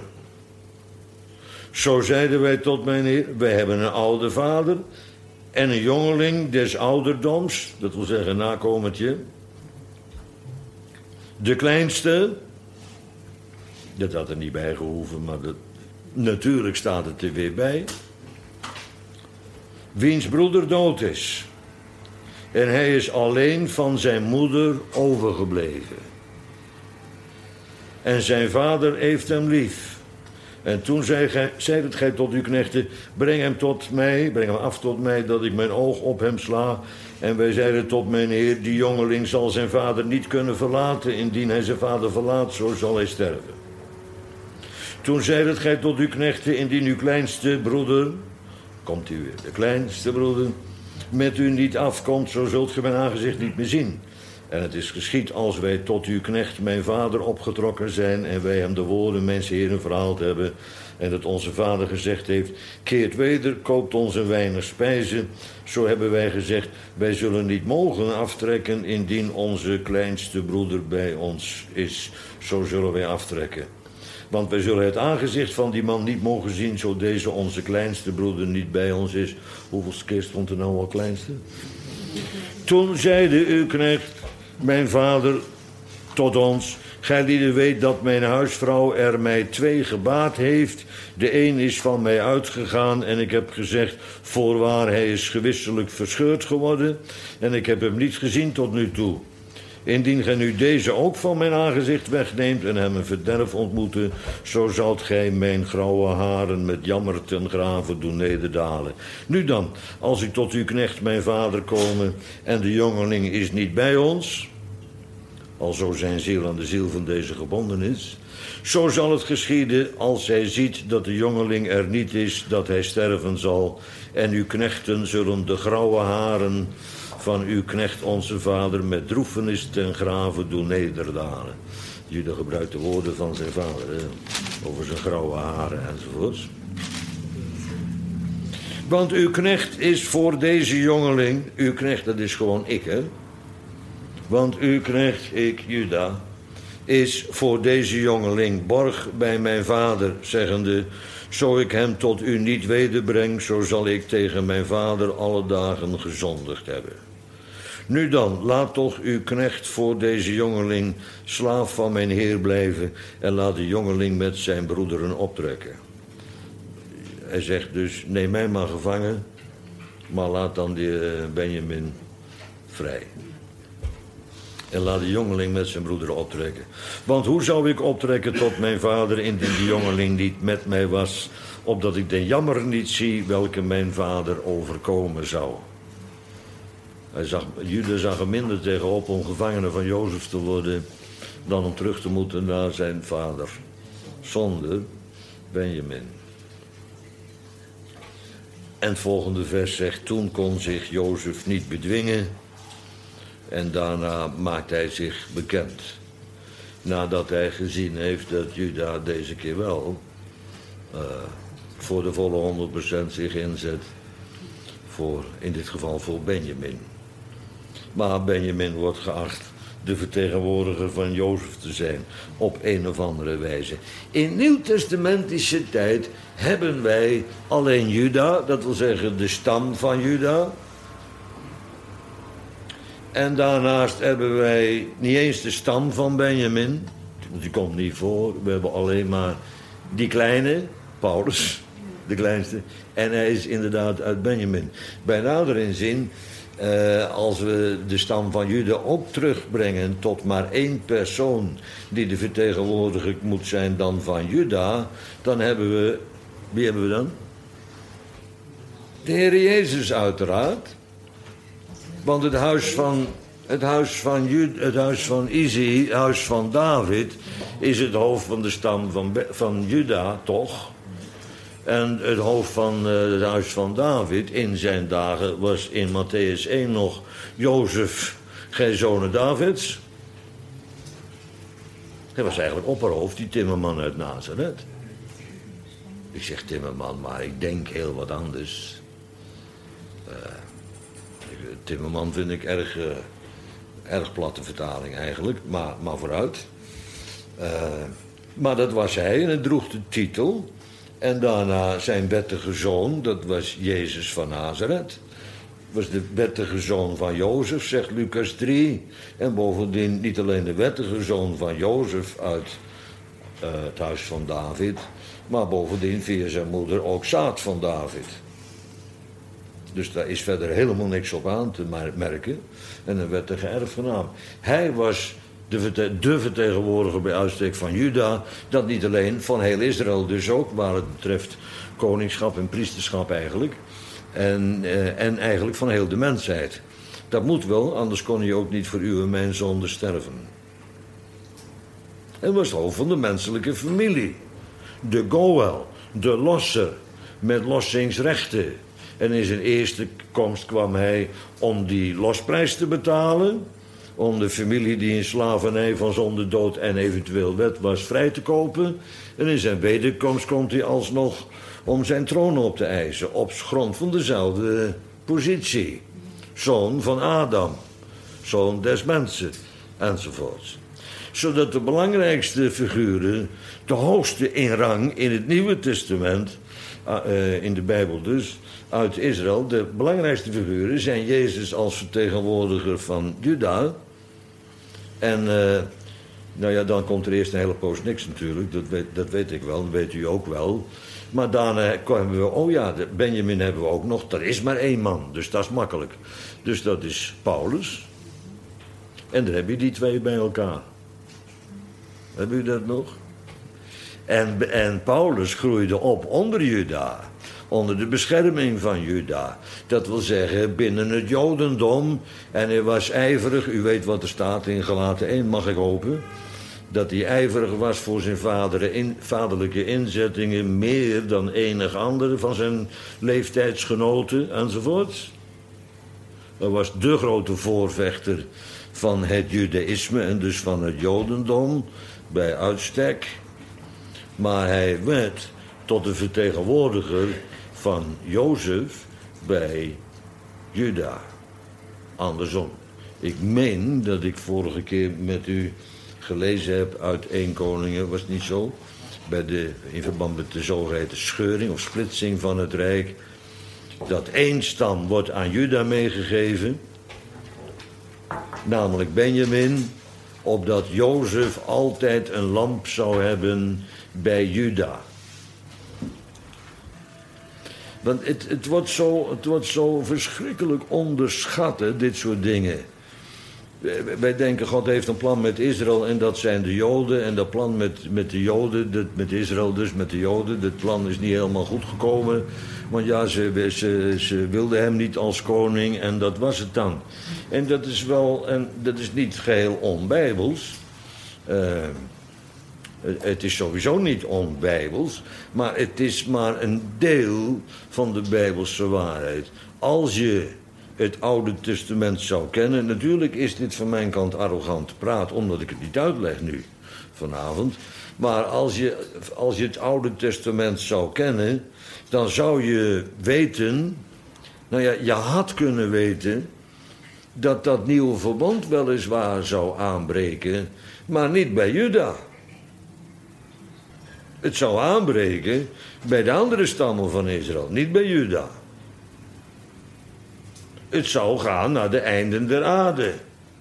Zo zeiden wij tot mijn heer, wij hebben een oude vader en een jongeling des ouderdoms, dat wil zeggen nakomertje. De kleinste, dat had er niet bij gehoeven, maar natuurlijk staat het er weer bij. Wiens broeder dood is. En hij is alleen van zijn moeder overgebleven. En zijn vader heeft hem lief. En toen zeidet gij tot uw knechten, breng hem af tot mij, dat ik mijn oog op hem sla. En wij zeiden tot mijn heer, die jongeling zal zijn vader niet kunnen verlaten. Indien hij zijn vader verlaat, zo zal hij sterven. Toen zeidet gij tot uw knechten, indien uw kleinste broeder, komt u weer, de kleinste broeder, met u niet afkomt, zo zult ge mijn aangezicht niet meer zien. En het is geschied als wij tot uw knecht mijn vader opgetrokken zijn en wij hem de woorden mijns heren verhaald hebben en dat onze vader gezegd heeft, keert weder, koopt ons een weinig spijzen. Zo hebben wij gezegd, wij zullen niet mogen aftrekken indien onze kleinste broeder bij ons is. Zo zullen wij aftrekken. Want wij zullen het aangezicht van die man niet mogen zien, zo deze onze kleinste broeder niet bij ons is. Hoeveel keer stond er nou al kleinste? Toen zeide uw knecht, mijn vader, tot ons, gij lieden weet dat mijn huisvrouw er mij 2 gebaat heeft. De een is van mij uitgegaan en ik heb gezegd, voorwaar hij is gewisselijk verscheurd geworden. En ik heb hem niet gezien tot nu toe. Indien gij nu deze ook van mijn aangezicht wegneemt en hem een verderf ontmoeten, zo zult gij mijn grauwe haren met jammer ten grave doen nederdalen. Nu dan, als ik tot uw knecht mijn vader komen en de jongeling is niet bij ons, alzo zijn ziel aan de ziel van deze gebonden is, zo zal het geschieden als hij ziet dat de jongeling er niet is, dat hij sterven zal. En uw knechten zullen de grauwe haren van uw knecht onze vader met droefenis ten grave doen nederdalen. Juda gebruikt de woorden van zijn vader, hè? Over zijn grauwe haren enzovoorts. Want uw knecht is voor deze jongeling, uw knecht dat is gewoon ik, hè. Want uw knecht, ik, Juda, is voor deze jongeling borg bij mijn vader, zeggende, zo ik hem tot u niet wederbreng, zo zal ik tegen mijn vader alle dagen gezondigd hebben. Nu dan, laat toch uw knecht voor deze jongeling slaaf van mijn heer blijven en laat de jongeling met zijn broederen optrekken. Hij zegt dus, neem mij maar gevangen, maar laat dan die Benjamin vrij. En laat de jongeling met zijn broederen optrekken. Want hoe zou ik optrekken tot mijn vader indien die jongeling niet met mij was, opdat ik de jammer niet zie welke mijn vader overkomen zou. Juda zag er minder tegenop om gevangene van Jozef te worden dan om terug te moeten naar zijn vader, zonder Benjamin. En het volgende vers zegt, toen kon zich Jozef niet bedwingen en daarna maakt hij zich bekend. Nadat hij gezien heeft dat Juda deze keer wel voor de volle 100% zich inzet, in dit geval voor Benjamin. Maar Benjamin wordt geacht de vertegenwoordiger van Jozef te zijn, op een of andere wijze. In nieuwtestamentische tijd hebben wij alleen Juda, dat wil zeggen de stam van Juda. En daarnaast hebben wij niet eens de stam van Benjamin, die komt niet voor. We hebben alleen maar die kleine, Paulus, de kleinste. En hij is inderdaad uit Benjamin. Bij nader inzien, als we de stam van Juda ook terugbrengen tot maar één persoon die de vertegenwoordiger moet zijn dan van Juda, dan hebben we, wie hebben we dan? De Heer Jezus uiteraard. Want het huis van Izzy, het huis van David, is het hoofd van de stam van Juda, toch? En het hoofd van het huis van David in zijn dagen was in Matthäus 1 nog Jozef, geen zonen Davids. Hij was eigenlijk opperhoofd, die timmerman uit Nazareth. Ik zeg timmerman, maar ik denk heel wat anders. Timmerman vind ik erg platte vertaling eigenlijk, maar vooruit. Maar dat was hij en hij droeg de titel. En daarna zijn wettige zoon, dat was Jezus van Nazareth. Was de wettige zoon van Jozef, zegt Lucas 3. En bovendien niet alleen de wettige zoon van Jozef uit het huis van David, maar bovendien via zijn moeder ook zaad van David. Dus daar is verder helemaal niks op aan te merken. En een wettige erfgenaam. Hij was de vertegenwoordiger bij uitstek van Juda. Dat niet alleen, van heel Israël dus ook, waar het betreft koningschap en priesterschap eigenlijk. En eigenlijk van heel de mensheid. Dat moet wel, anders kon hij ook niet voor u en mijn zonde sterven. Hij was het hoofd van de menselijke familie. De Goel, de losser, met lossingsrechten. En in zijn eerste komst kwam hij om die losprijs te betalen. Om de familie die in slavernij van zonde, dood en eventueel wet was vrij te kopen. En in zijn wederkomst komt hij alsnog om zijn troon op te eisen. Op grond van dezelfde positie. Zoon van Adam. Zoon des mensen. Enzovoorts. Zodat de belangrijkste figuren, de hoogste in rang in het Nieuwe Testament, in de Bijbel dus, uit Israël, de belangrijkste figuren zijn Jezus als vertegenwoordiger van Juda. En nou ja, dan komt er eerst een hele poos niks natuurlijk, dat weet ik wel, dat weet u ook wel. Maar daarna komen we, oh ja, Benjamin hebben we ook nog, er is maar één man, dus dat is makkelijk. Dus dat is Paulus. En dan heb je die twee bij elkaar. Hebben u dat nog? En Paulus groeide op onder Juda. Onder de bescherming van Juda. Dat wil zeggen binnen het Jodendom. En hij was ijverig. U weet wat er staat in Galaten 1, mag ik hopen. Dat hij ijverig was voor zijn vaderlijke inzettingen. Meer dan enig andere van zijn leeftijdsgenoten enzovoort. Hij was de grote voorvechter van het judaïsme en dus van het Jodendom. Bij uitstek. Maar hij werd tot de vertegenwoordiger van Jozef bij Juda. Andersom. Ik meen dat ik vorige keer met u gelezen heb uit 1 Koningen, was het niet zo? In verband met de zogeheten scheuring of splitsing van het Rijk. Dat 1 stam wordt aan Juda meegegeven. Namelijk Benjamin. Opdat Jozef altijd een lamp zou hebben bij Juda. Want het wordt zo verschrikkelijk onderschat, hè, dit soort dingen. Wij denken, God heeft een plan met Israël en dat zijn de Joden. En dat plan met de Joden, met Israël dus met de Joden, dat plan is niet helemaal goed gekomen. Want ja, ze wilden hem niet als koning en dat was het dan. En dat is niet geheel onbijbels. Het is sowieso niet onbijbels, maar het is maar een deel van de bijbelse waarheid. Als je het Oude Testament zou kennen, natuurlijk is dit van mijn kant arrogant praat, omdat ik het niet uitleg nu, vanavond. Maar als je het Oude Testament zou kennen, dan zou je weten, nou ja, je had kunnen weten dat dat nieuwe verbond weliswaar zou aanbreken, maar niet bij Juda. Het zou aanbreken bij de andere stammen van Israël, niet bij Juda. Het zou gaan naar de einden der aarde.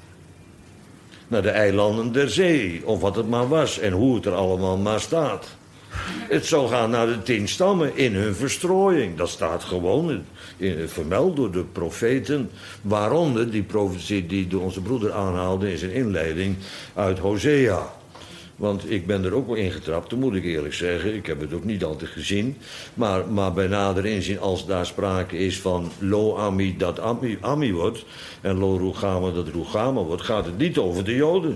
Naar de eilanden der zee, of wat het maar was en hoe het er allemaal maar staat. Het zou gaan naar de 10 stammen in hun verstrooiing. Dat staat gewoon vermeld door de profeten. Waaronder die profetie die onze broeder aanhaalde in zijn inleiding uit Hosea. Want ik ben er ook wel ingetrapt, dat moet ik eerlijk zeggen. Ik heb het ook niet altijd gezien. Maar bij nader inzien, als daar sprake is van lo ami dat ami wordt... en lo rugama dat rugama wordt, gaat het niet over de Joden.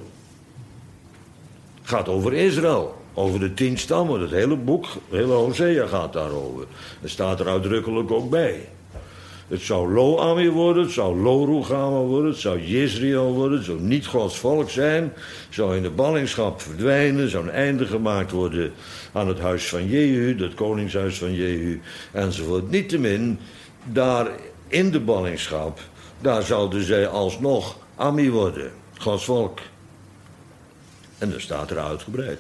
Het gaat over Israël. Over de 10 stammen. Het hele boek, hele Hosea gaat daarover. Het staat er uitdrukkelijk ook bij. Het zou lo ami worden, het zou lo rugama worden, het zou Jezreel worden, het zou niet Gods volk zijn, het zou in de ballingschap verdwijnen, zou een einde gemaakt worden aan het huis van Jehu, het koningshuis van Jehu, enzovoort. Niettemin, daar in de ballingschap, daar zouden zij alsnog ami worden, Gods volk. En dat staat er uitgebreid.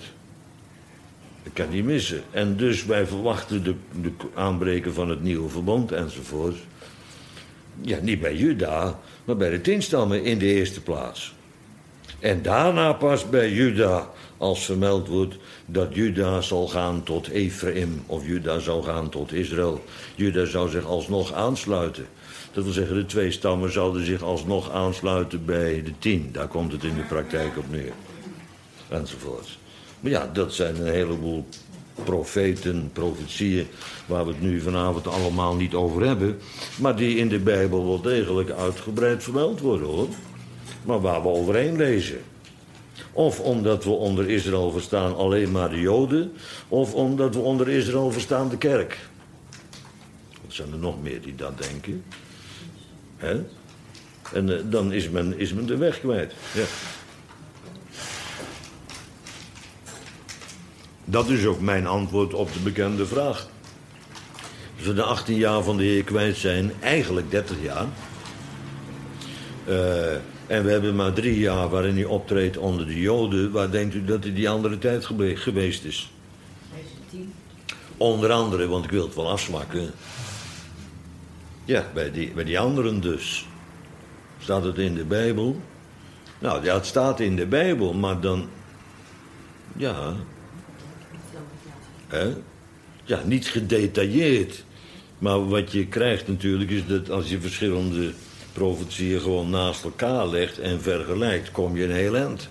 Dat kan niet missen. En dus wij verwachten de aanbreken van het nieuwe verbond enzovoort. Ja, niet bij Juda, maar bij de 10 stammen in de eerste plaats. En daarna pas bij Juda, als vermeld wordt dat Juda zal gaan tot Ephraim, of Juda zal gaan tot Israël. Juda zou zich alsnog aansluiten. Dat wil zeggen, de 2 stammen zouden zich alsnog aansluiten bij de 10. Daar komt het in de praktijk op neer. Enzovoort. Maar ja, dat zijn een heleboel profeten, profetieën, waar we het nu vanavond allemaal niet over hebben, maar die in de Bijbel wel degelijk uitgebreid vermeld worden, hoor. Maar waar we overheen lezen. Of omdat we onder Israël verstaan alleen maar de Joden, of omdat we onder Israël verstaan de kerk. Er zijn er nog meer die dat denken. Hè? En dan is men de weg kwijt. Ja. Dat is ook mijn antwoord op de bekende vraag. Als we de 18 jaar van de Heer kwijt zijn, eigenlijk 30 jaar. En we hebben maar 3 jaar waarin hij optreedt onder de Joden. Waar denkt u dat hij die andere tijd geweest is? 10. Onder andere, want ik wil het wel afzwakken. Ja, bij die anderen dus. Staat het in de Bijbel? Nou ja, het staat in de Bijbel, maar dan... Ja... Ja, niet gedetailleerd. Maar wat je krijgt natuurlijk is dat als je verschillende profetieën gewoon naast elkaar legt en vergelijkt, kom je een heel eind.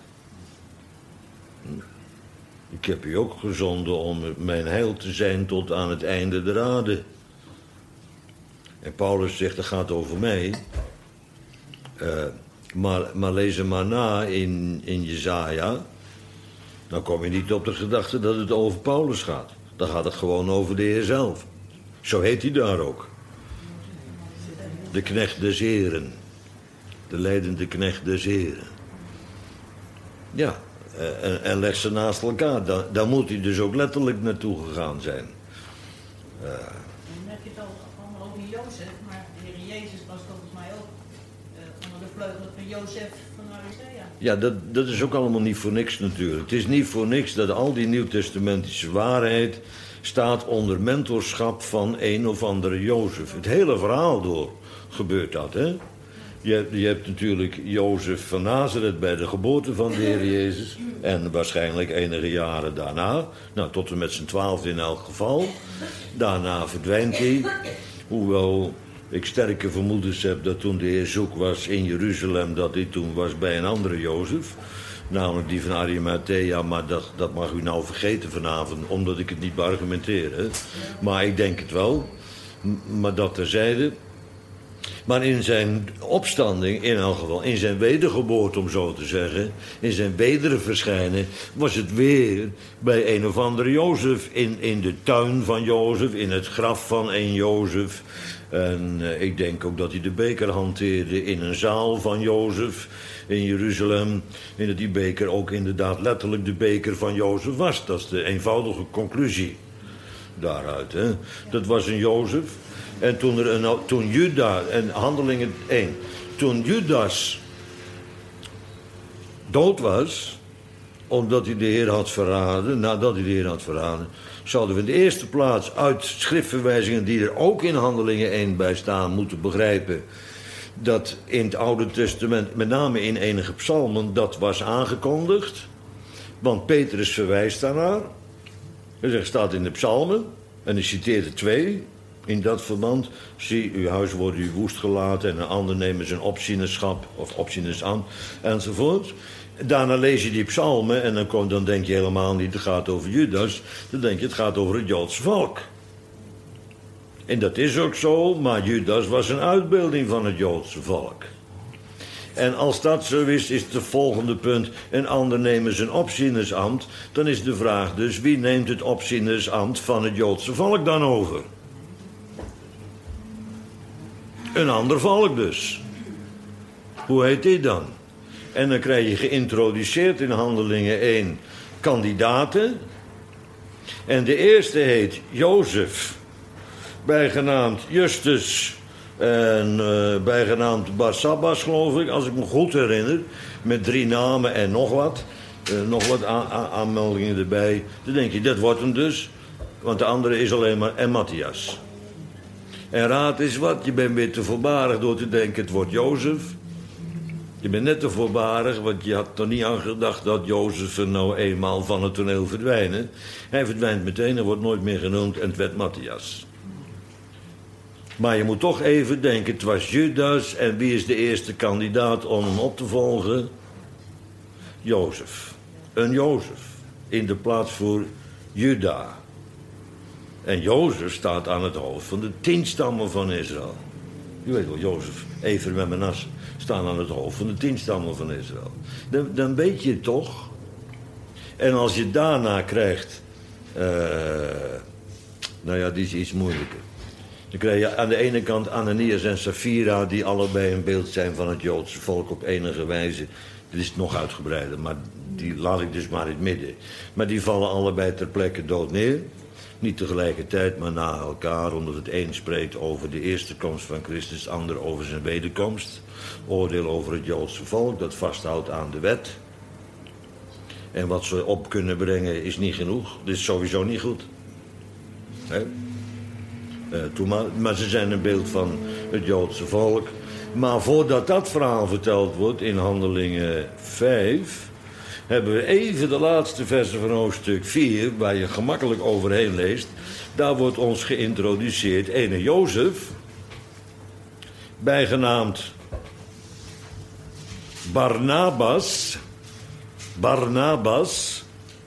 Ik heb u ook gezonden om mijn heil te zijn tot aan het einde der aarde. En Paulus zegt, dat gaat over mij. Maar lees hem maar na in Jesaja. Dan kom je niet op de gedachte dat het over Paulus gaat. Dan gaat het gewoon over de Heer zelf. Zo heet hij daar ook. De knecht des Heren. De leidende knecht des Heren. Ja, en leg ze naast elkaar. Daar moet hij dus ook letterlijk naartoe gegaan zijn. Dan heb je het allemaal over Jozef, maar de Heer Jezus was volgens mij ook onder de vleugelen van Jozef van Arimathea. Ja, dat is ook allemaal niet voor niks natuurlijk. Het is niet voor niks dat al die nieuwtestamentische waarheid staat onder mentorschap van een of andere Jozef. Het hele verhaal door gebeurt dat, hè? Je hebt natuurlijk Jozef van Nazareth bij de geboorte van de Heer Jezus. En waarschijnlijk enige jaren daarna. Nou, tot en met zijn 12 in elk geval. Daarna verdwijnt hij. Hoewel ik sterke vermoedens heb dat toen de Heer zoek was in Jeruzalem, dat hij toen was bij een andere Jozef. Namelijk die van Arimathea, maar dat mag u nou vergeten vanavond, omdat ik het niet beargumenteer. Hè? Maar ik denk het wel. Maar dat terzijde. Maar in zijn opstanding, in elk geval, in zijn wedergeboorte om zo te zeggen, in zijn wederverschijnen, was het weer bij een of andere Jozef, in de tuin van Jozef, in het graf van een Jozef. En ik denk ook dat hij de beker hanteerde in een zaal van Jozef in Jeruzalem. En dat die beker ook inderdaad letterlijk de beker van Jozef was. Dat is de eenvoudige conclusie daaruit. Hè? Dat was een Jozef. En toen Juda, en Handelingen 1... toen Judas dood was, omdat hij de Heer had verraden, nadat hij de Heer had verraden, zouden we in de eerste plaats uit schriftverwijzingen die er ook in Handelingen 1 bij staan moeten begrijpen dat in het Oude Testament, met name in enige psalmen, dat was aangekondigd. Want Petrus verwijst daarnaar. Er staat in de psalmen, en hij citeert er 2 in dat verband. Zie, uw huis wordt u woest gelaten en een ander nemen zijn opzienerschap of opzienersambt enzovoort. Daarna lees je die psalmen en dan denk je helemaal niet, het gaat over Judas. Dan denk je, het gaat over het Joodse volk. En dat is ook zo, maar Judas was een uitbeelding van het Joodse volk. En als dat zo is het volgende punt, een ander nemen zijn opzienersambt. Dan is de vraag dus, wie neemt het opzienersambt van het Joodse volk dan over? Een ander volk dus. Hoe heet die dan? En dan krijg je geïntroduceerd in Handelingen 1 kandidaten. En de eerste heet Jozef, bijgenaamd Justus en bijgenaamd Barsabbas, geloof ik, als ik me goed herinner. Met 3 namen en nog wat aanmeldingen erbij. Dan denk je, dat wordt hem dus. Want de andere is alleen maar en Matthias. En raad eens wat, je bent weer te voorbarig door te denken, het wordt Jozef. Je bent net te voorbarig, want je had er niet aan gedacht dat Jozef er nou eenmaal van het toneel verdwijnen. Hij verdwijnt meteen en wordt nooit meer genoemd en het werd Matthias. Maar je moet toch even denken, het was Judas en wie is de eerste kandidaat om hem op te volgen? Jozef. Een Jozef. In de plaats voor Juda. En Jozef staat aan het hoofd van de 10 stammen van Israël. Je weet wel, Jozef, Ephraim en Manasse staan aan het hoofd van de 10 stammen van Israël. Dan weet je het toch. En als je daarna krijgt, die is iets moeilijker. Dan krijg je aan de ene kant Ananias en Safira, die allebei een beeld zijn van het Joodse volk op enige wijze. Dit is nog uitgebreider, maar die laat ik dus maar in het midden. Maar die vallen allebei ter plekke dood neer. Niet tegelijkertijd, maar na elkaar, omdat het een spreekt over de eerste komst van Christus, het ander over zijn wederkomst. Oordeel over het Joodse volk, dat vasthoudt aan de wet. En wat ze op kunnen brengen is niet genoeg. Dit is sowieso niet goed. Maar ze zijn een beeld van het Joodse volk. Maar voordat dat verhaal verteld wordt in Handelingen 5... hebben we even de laatste versen van hoofdstuk 4... waar je gemakkelijk overheen leest. Daar wordt ons geïntroduceerd ene Jozef, bijgenaamd Barnabas.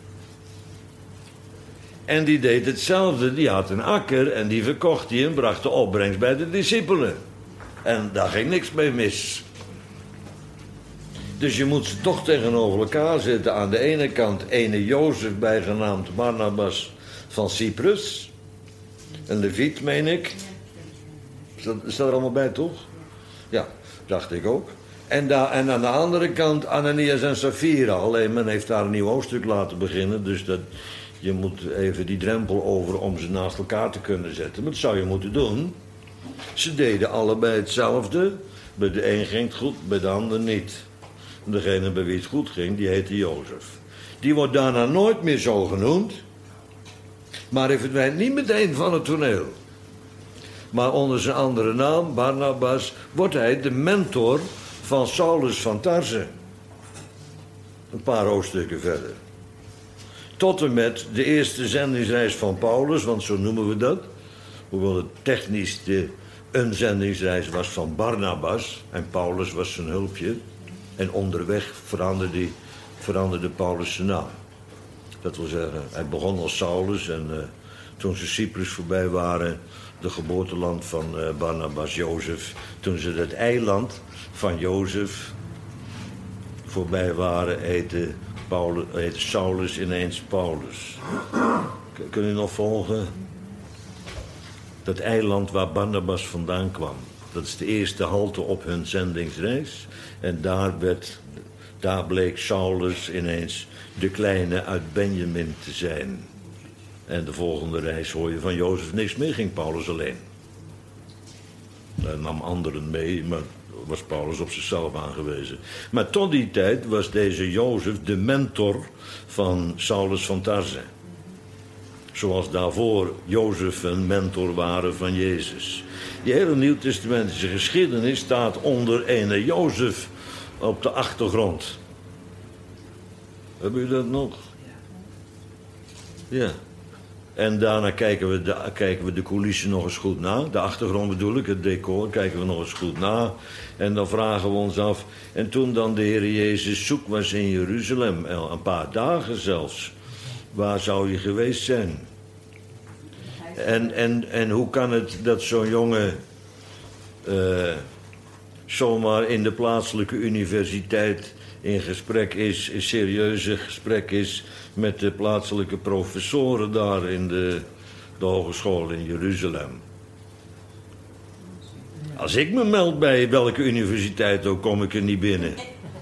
En die deed hetzelfde. Die had een akker en die verkocht hij en bracht de opbrengst bij de discipelen. En daar ging niks mee mis. Dus je moet ze toch tegenover elkaar zetten. Aan de ene kant ene Jozef, bijgenaamd Barnabas van Cyprus. Een leviet, meen ik. Staat er allemaal bij, toch? Ja, dacht ik ook. En aan de andere kant Ananias en Safira. Alleen men heeft daar een nieuw hoofdstuk laten beginnen. Dus je moet even die drempel over om ze naast elkaar te kunnen zetten. Maar dat zou je moeten doen. Ze deden allebei hetzelfde. Bij de een ging het goed, bij de ander niet. Degene bij wie het goed ging, die heette Jozef. Die wordt daarna nooit meer zo genoemd. Maar hij verdwijnt niet meteen van het toneel. Maar onder zijn andere naam, Barnabas, wordt hij de mentor van Saulus van Tarse. Een paar hoofdstukken verder. Tot en met de eerste zendingsreis van Paulus, want zo noemen we dat. Hoewel het technisch een zendingsreis was van Barnabas. En Paulus was zijn hulpje. En onderweg veranderde Paulus zijn naam. Dat wil zeggen, hij begon als Saulus en toen ze Cyprus voorbij waren, de geboorteland van Barnabas, Jozef. Toen ze het eiland van Jozef voorbij waren, heette Saulus ineens Paulus. Kun je nog volgen? Dat eiland waar Barnabas vandaan kwam. Dat is de eerste halte op hun zendingsreis. En daar bleek Saulus ineens de kleine uit Benjamin te zijn. En de volgende reis hoor je van Jozef niks meer, ging Paulus alleen. Hij nam anderen mee, maar was Paulus op zichzelf aangewezen. Maar tot die tijd was deze Jozef de mentor van Saulus van Tarse. Zoals daarvoor Jozef een mentor waren van Jezus. Die hele Nieuwtestamentische geschiedenis staat onder ene Jozef op de achtergrond. Hebben jullie dat nog? Ja. En daarna kijken we de coulissen nog eens goed na. De achtergrond bedoel ik, het decor, kijken we nog eens goed na. En dan vragen we ons af. En toen dan de Heer Jezus zoek was in Jeruzalem, een paar dagen zelfs. Waar zou hij geweest zijn? En hoe kan het dat zo'n jongen zomaar in de plaatselijke universiteit in gesprek is, een serieuze gesprek is met de plaatselijke professoren daar in de hogeschool in Jeruzalem? Als ik me meld bij welke universiteit ook, kom ik er niet binnen.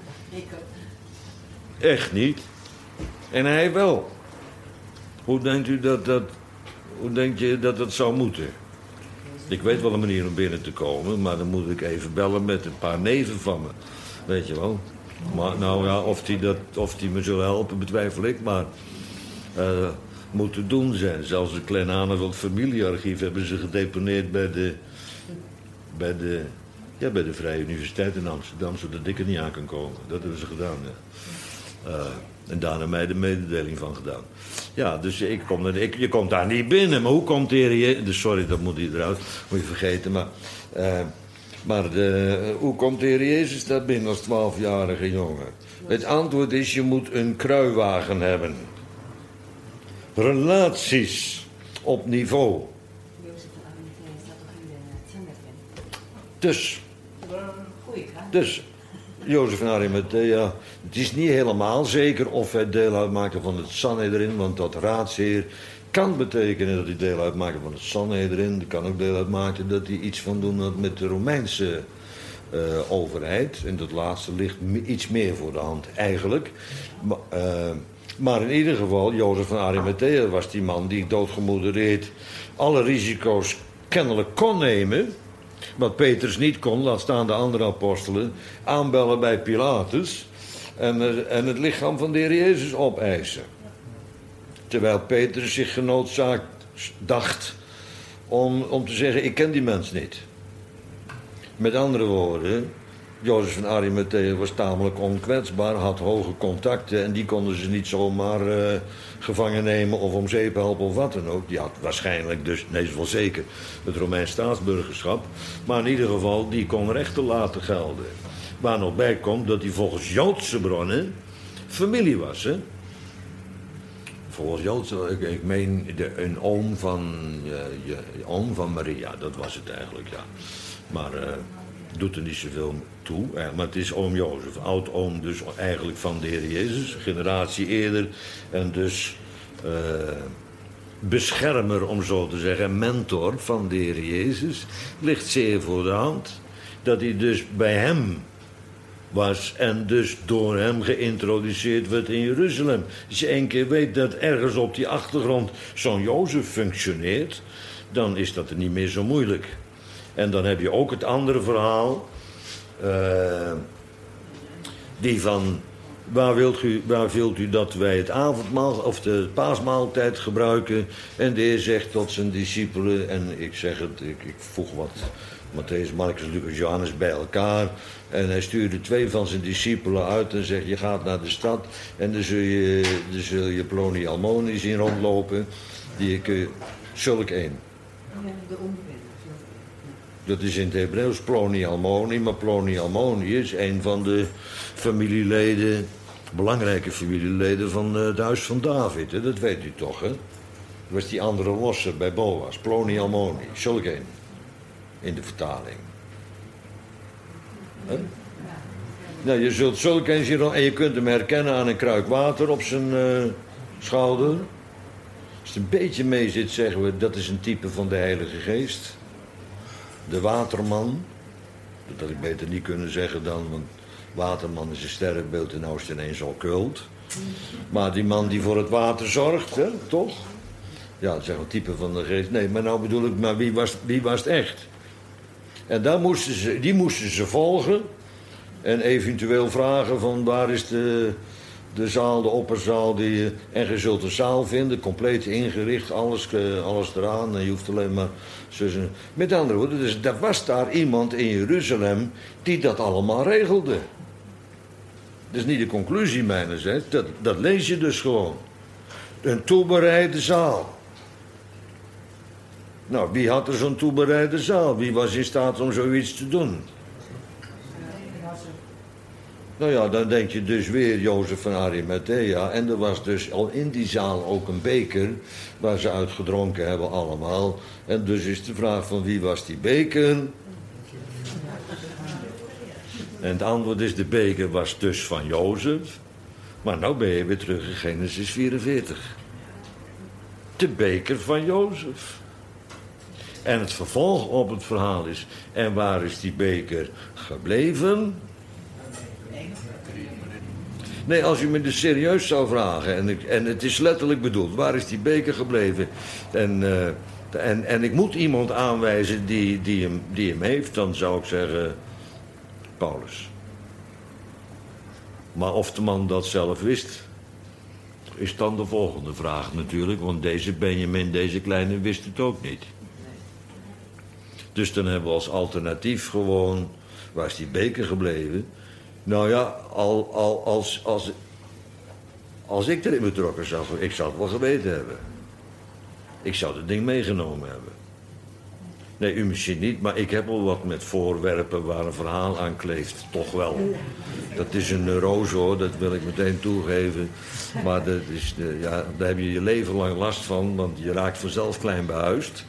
Echt niet. En hij wel. Hoe denkt u hoe denk je dat dat zou moeten? Ik weet wel een manier om binnen te komen, maar dan moet ik even bellen met een paar neven van me. Weet je wel. Maar nou ja, of die me zullen helpen, betwijfel ik, maar moet te doen zijn. Zelfs een klein Aaneveld familiearchief hebben ze gedeponeerd bij de Vrije Universiteit in Amsterdam, zodat ik er niet aan kan komen. Dat hebben ze gedaan, ja. En daar hebben mij de mededeling van gedaan. Ja, dus je komt daar niet binnen. Maar hoe komt de Heer Jezus... Sorry, dat moet hier eruit. Moet je vergeten. Maar hoe komt de Heer Jezus daar binnen als 12-jarige jongen? Het antwoord is, je moet een kruiwagen hebben. Relaties op niveau. Dus Jozef van Arimathea, het is niet helemaal zeker of hij deel uitmaakte van het Sanhedrin, want dat raadsheer kan betekenen dat hij deel uitmaakte van het Sanhedrin. Dat kan ook deel uitmaken dat hij iets van doen had met de Romeinse overheid. En dat laatste ligt iets meer voor de hand eigenlijk. Maar in ieder geval, Jozef van Arimathea was die man die doodgemoedereerd alle risico's kennelijk kon nemen. Wat Petrus niet kon, laat staan de andere apostelen, aanbellen bij Pilatus en het lichaam van de Heer Jezus opeisen. Terwijl Petrus zich genoodzaakt dacht om te zeggen, ik ken die mens niet. Met andere woorden, Jozef van Arimathea was tamelijk onkwetsbaar, had hoge contacten en die konden ze niet zomaar gevangen nemen of om zeep helpen of wat dan ook. Die had waarschijnlijk dus, nee, is wel zeker, het Romeins staatsburgerschap. Maar in ieder geval, die kon rechten laten gelden. Waar nog bij komt dat hij volgens Joodse bronnen familie was, hè. Volgens Joodse, ik meen een oom van Maria, dat was het eigenlijk, ja. Maar doet er niet zoveel toe. Maar het is oom Jozef, oud-oom dus eigenlijk van de Heer Jezus, een generatie eerder. En dus beschermer, om zo te zeggen, mentor van de Heer Jezus. Ligt zeer voor de hand dat hij dus bij hem was en dus door hem geïntroduceerd werd in Jeruzalem. Als je één keer weet dat ergens op die achtergrond zo'n Jozef functioneert, dan is dat er niet meer zo moeilijk. En dan heb je ook het andere verhaal, die van, waar wilt u dat wij het avondmaal of de paasmaaltijd gebruiken? En de Heer zegt tot zijn discipelen, en ik zeg het, ik voeg wat Mattheüs, Marcus, Lucas, Johannes bij elkaar. En hij stuurde 2 van zijn discipelen uit en zegt, je gaat naar de stad en dan zul je Ploni Almoni zien rondlopen. Zulk één. Dat is in het Hebreeuws Ploni Almoni, maar Ploni Almoni is een van de familieleden, belangrijke familieleden van het huis van David. Hè? Dat weet u toch, hè? Dat was die andere losse bij Boas, Ploni Almoni, zulk een. In de vertaling. Huh? Nou, je zult zulk een zien en je kunt hem herkennen aan een kruik water op zijn schouder. Als het een beetje mee zit, zeggen we, dat is een type van de Heilige Geest. De waterman. Dat had ik beter niet kunnen zeggen dan, want waterman is een sterrenbeeld en Oost ineens al kult. Maar die man die voor het water zorgt, hè, toch? Ja, dat is een type van de geest. Nee, maar nou bedoel ik, maar wie was het echt? En die moesten ze volgen. En eventueel vragen van waar is de zaal, de opperzaal. En je zult een zaal vinden, compleet ingericht, alles eraan. En je hoeft alleen maar... Met andere woorden, dus er was daar iemand in Jeruzalem die dat allemaal regelde. Dat is niet de conclusie mijnerzijds, dat lees je dus gewoon. Een toebereide zaal. Nou, wie had er zo'n toebereide zaal? Wie was in staat om zoiets te doen? Nou ja, dan denk je dus weer Jozef van Arimathea. En er was dus al in die zaal ook een beker waar ze uit gedronken hebben allemaal. En dus is de vraag van wie was die beker? En het antwoord is de beker was dus van Jozef. Maar nou ben je weer terug in Genesis 44. De beker van Jozef. En het vervolg op het verhaal is... En waar is die beker gebleven? Nee, als u me dus serieus zou vragen... En het is letterlijk bedoeld... Waar is die beker gebleven? En ik moet iemand aanwijzen die hem heeft... Dan zou ik zeggen... Paulus. Maar of de man dat zelf wist... Is dan de volgende vraag natuurlijk... Want deze Benjamin, deze kleine, wist het ook niet. Dus dan hebben we als alternatief gewoon... Waar is die beker gebleven? Nou ja, als ik erin betrokken zou... Ik zou het wel geweten hebben. Ik zou het ding meegenomen hebben. Nee, u misschien niet, maar ik heb wel wat met voorwerpen waar een verhaal aan kleeft. Toch wel. Dat is een neurose hoor, dat wil ik meteen toegeven. Maar daar heb je je leven lang last van, want je raakt vanzelf klein behuisd.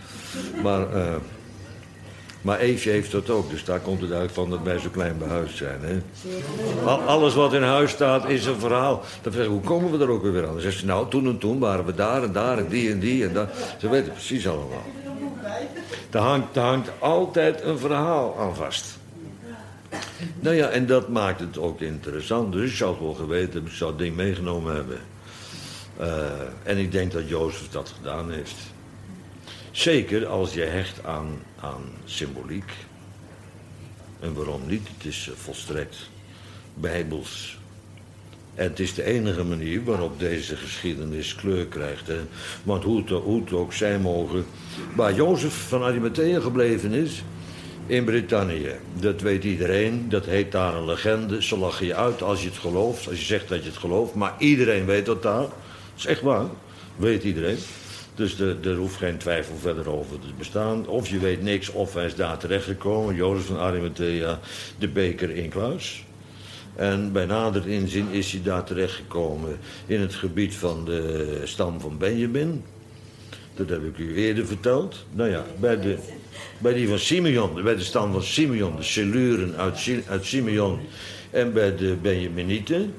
Maar Eefje heeft dat ook, dus daar komt het uit van dat wij zo klein behuisd zijn. Hè? Alles wat in huis staat is een verhaal. Dan zeg ik, hoe komen we er ook weer aan? Dan zegt ze, nou, toen en toen waren we daar en daar en die en die en dat. Ze weten precies allemaal. Daar hangt altijd een verhaal aan vast. Nou ja, en dat maakt het ook interessant. Dus ik zou het wel geweten hebben, ik zou het ding meegenomen hebben. En ik denk dat Jozef dat gedaan heeft. Zeker als je hecht aan symboliek. En waarom niet? Het is volstrekt bijbels. En het is de enige manier waarop deze geschiedenis kleur krijgt. Hè? Want hoe het ook zijn mogen. Waar Jozef van Arimathea gebleven is, in Brittannië. Dat weet iedereen, dat heet daar een legende. Ze lachen je uit als je het gelooft, als je zegt dat je het gelooft. Maar iedereen weet dat daar. Dat is echt waar, weet iedereen. Dus er hoeft geen twijfel verder over te bestaan. Of je weet niks, of hij is daar terechtgekomen. Jozef van Arimathea, de beker in Kluis. En bij nader inzien is hij daar terechtgekomen in het gebied van de stam van Benjamin. Dat heb ik u eerder verteld. Nou ja, bij die van Simeon, bij de stam van Simeon, de Seluren uit Simeon. En bij de Benjaminieten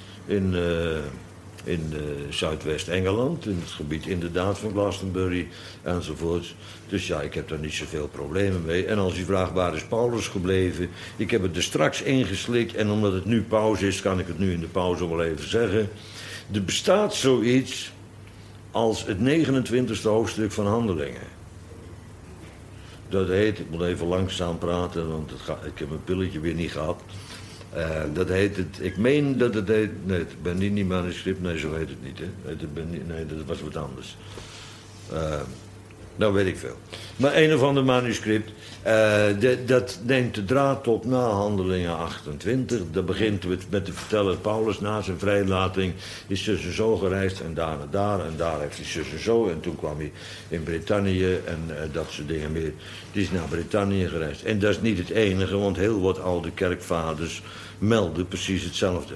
in Zuidwest-Engeland, in het gebied inderdaad van Glastonbury enzovoort. Dus ja, ik heb daar niet zoveel problemen mee. En als u vraagt waar is Paulus gebleven, ik heb het er straks ingeslikt en omdat het nu pauze is, kan ik het nu in de pauze wel even zeggen. Er bestaat zoiets als het 29e hoofdstuk van Handelingen. Dat heet, ik moet even langzaam praten, want ik heb mijn pilletje weer niet gehad. Dat heet het, ik meen dat het heet, nee, het ben niet manuscript, nee, zo heet het niet, hè. Nee, dat was wat anders. Nou weet ik veel. Maar een of ander manuscript, dat neemt de draad op na Handelingen 28. Dat begint met te vertellen, Paulus na zijn vrijlating is zus en zo gereisd en daar en daar. En daar heeft hij zus en zo. En toen kwam hij in Brittannië en dat soort dingen meer. Die is naar Brittannië gereisd. En dat is niet het enige, want heel wat oude kerkvaders melden precies hetzelfde.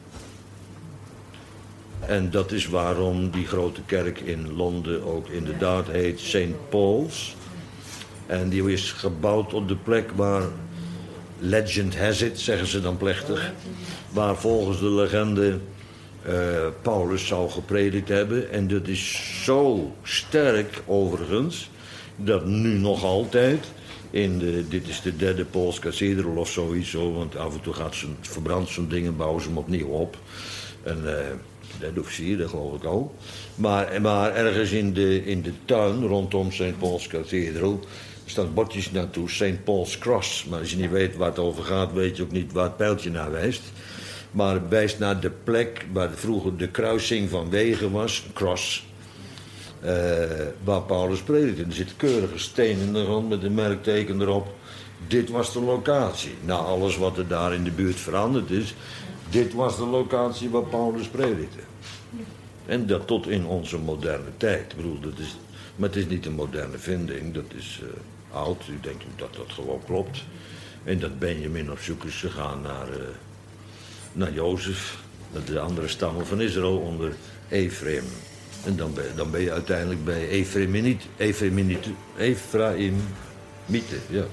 En dat is waarom die grote kerk in Londen ook inderdaad heet St. Paul's. En die is gebouwd op de plek waar, legend has it, zeggen ze dan plechtig, waar volgens de legende Paulus zou gepredikt hebben. En dat is zo sterk overigens, dat nu nog altijd, dit is de derde Paul's Cathedral of zoiets, want af en toe verbrandt zo'n ding en bouwen ze hem opnieuw op. En Dat officier, dat geloof ik ook. Maar ergens in de tuin rondom St. Paul's Cathedral staan bordjes naartoe, St. Paul's Cross. Maar als je niet weet waar het over gaat, weet je ook niet waar het pijltje naar wijst. Maar het wijst naar de plek waar vroeger de kruising van wegen was, cross, waar Paulus predikte. Er zit keurige steen in de grond met een merkteken erop. Dit was de locatie. Na alles wat er daar in de buurt veranderd is, dit was de locatie waar Paulus predikte. En dat tot in onze moderne tijd. Ik bedoel, maar het is niet een moderne vinding, dat is oud. Ik denk dat dat gewoon klopt. En dat Benjamin op zoek is gegaan naar Jozef, naar de andere stammen van Israël onder Ephraim. En dan ben je uiteindelijk bij Ephraimieten, ja.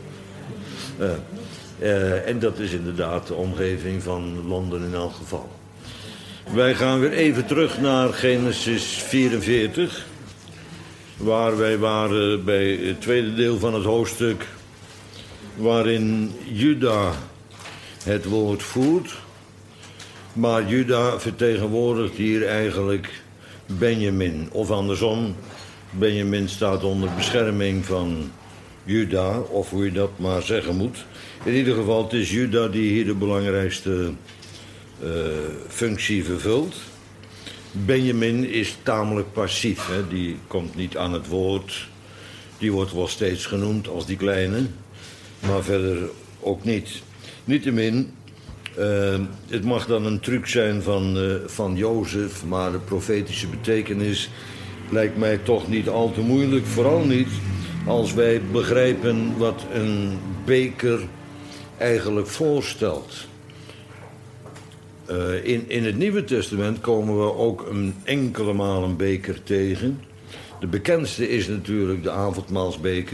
En dat is inderdaad de omgeving van Londen in elk geval. Wij gaan weer even terug naar Genesis 44, waar wij waren bij het tweede deel van het hoofdstuk, waarin Juda het woord voert. Maar Juda vertegenwoordigt hier eigenlijk Benjamin. Of andersom, Benjamin staat onder bescherming van Juda, of hoe je dat maar zeggen moet. In ieder geval, het is Juda die hier de belangrijkste functie vervult. Benjamin is tamelijk passief, hè? Die komt niet aan het woord. Die wordt wel steeds genoemd als die kleine, maar verder ook niet. Niettemin, het mag dan een truc zijn van Jozef, maar de profetische betekenis lijkt mij toch niet al te moeilijk. Vooral niet als wij begrijpen wat een beker eigenlijk voorstelt. In het Nieuwe Testament komen we ook een enkele maal een beker tegen. De bekendste is natuurlijk de avondmaalsbeker.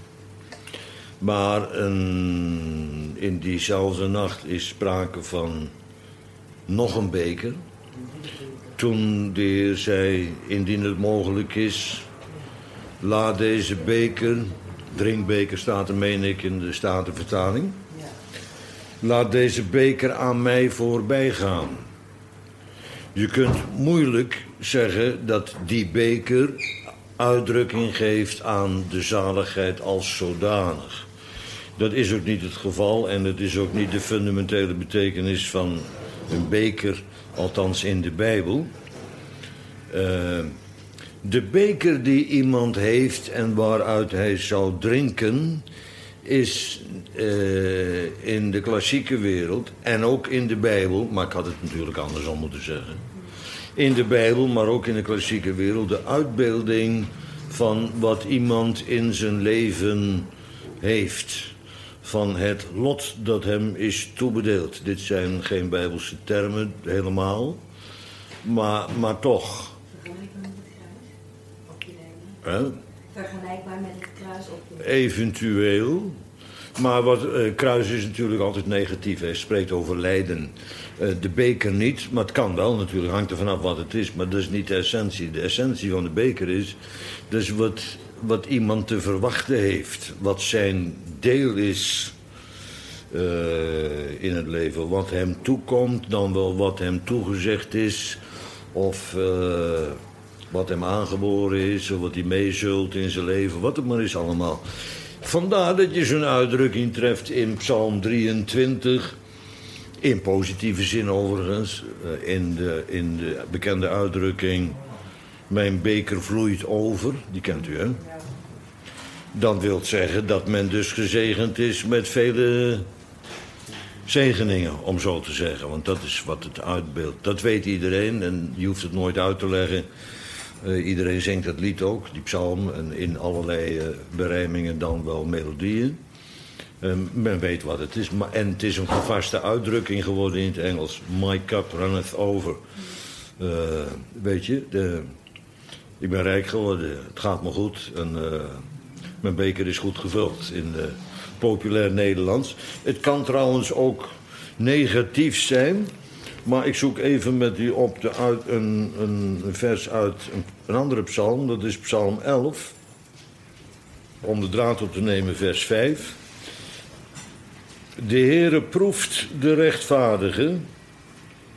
Maar in diezelfde nacht is sprake van nog een beker. Toen de Heer zei, indien het mogelijk is, laat deze beker, drinkbeker staat er, meen ik, in de Statenvertaling. Laat deze beker aan mij voorbij gaan. Je kunt moeilijk zeggen dat die beker uitdrukking geeft aan de zaligheid als zodanig. Dat is ook niet het geval en het is ook niet de fundamentele betekenis van een beker, althans in de Bijbel. De beker die iemand heeft en waaruit hij zou drinken, is in de klassieke wereld en ook in de Bijbel, maar ik had het natuurlijk andersom moeten zeggen. In de Bijbel, maar ook in de klassieke wereld, de uitbeelding van wat iemand in zijn leven heeft. Van het lot dat hem is toebedeeld. Dit zijn geen Bijbelse termen, helemaal. Maar toch. Vergelijkbaar met het kruis op je leven. Vergelijkbaar met het kruis op je leven. Eventueel. Maar kruis is natuurlijk altijd negatief. Hij spreekt over lijden. De beker niet, maar het kan wel natuurlijk. Hangt er vanaf wat het is. Maar dat is niet de essentie. De essentie van de beker is dus wat iemand te verwachten heeft. Wat zijn deel is in het leven. Wat hem toekomt, dan wel wat hem toegezegd is. Of wat hem aangeboren is. Of wat hij meezult in zijn leven. Wat het maar is allemaal. Vandaar dat je zo'n uitdrukking treft in Psalm 23. In positieve zin overigens. In de bekende uitdrukking, mijn beker vloeit over. Die kent u, hè? Dan wil zeggen dat men dus gezegend is met vele zegeningen, om zo te zeggen. Want dat is wat het uitbeeldt. Dat weet iedereen en je hoeft het nooit uit te leggen. Iedereen zingt dat lied ook, die psalm, en in allerlei berijmingen dan wel melodieën. Men weet wat het is. En het is een gevaste uitdrukking geworden in het Engels. My cup runneth over. Weet je, ik ben rijk geworden, het gaat me goed. En mijn beker is goed gevuld in populair Nederlands. Het kan trouwens ook negatief zijn. Maar ik zoek even met u op een vers uit een andere psalm. Dat is psalm 11. Om de draad op te nemen, vers 5. De Heere proeft de rechtvaardige,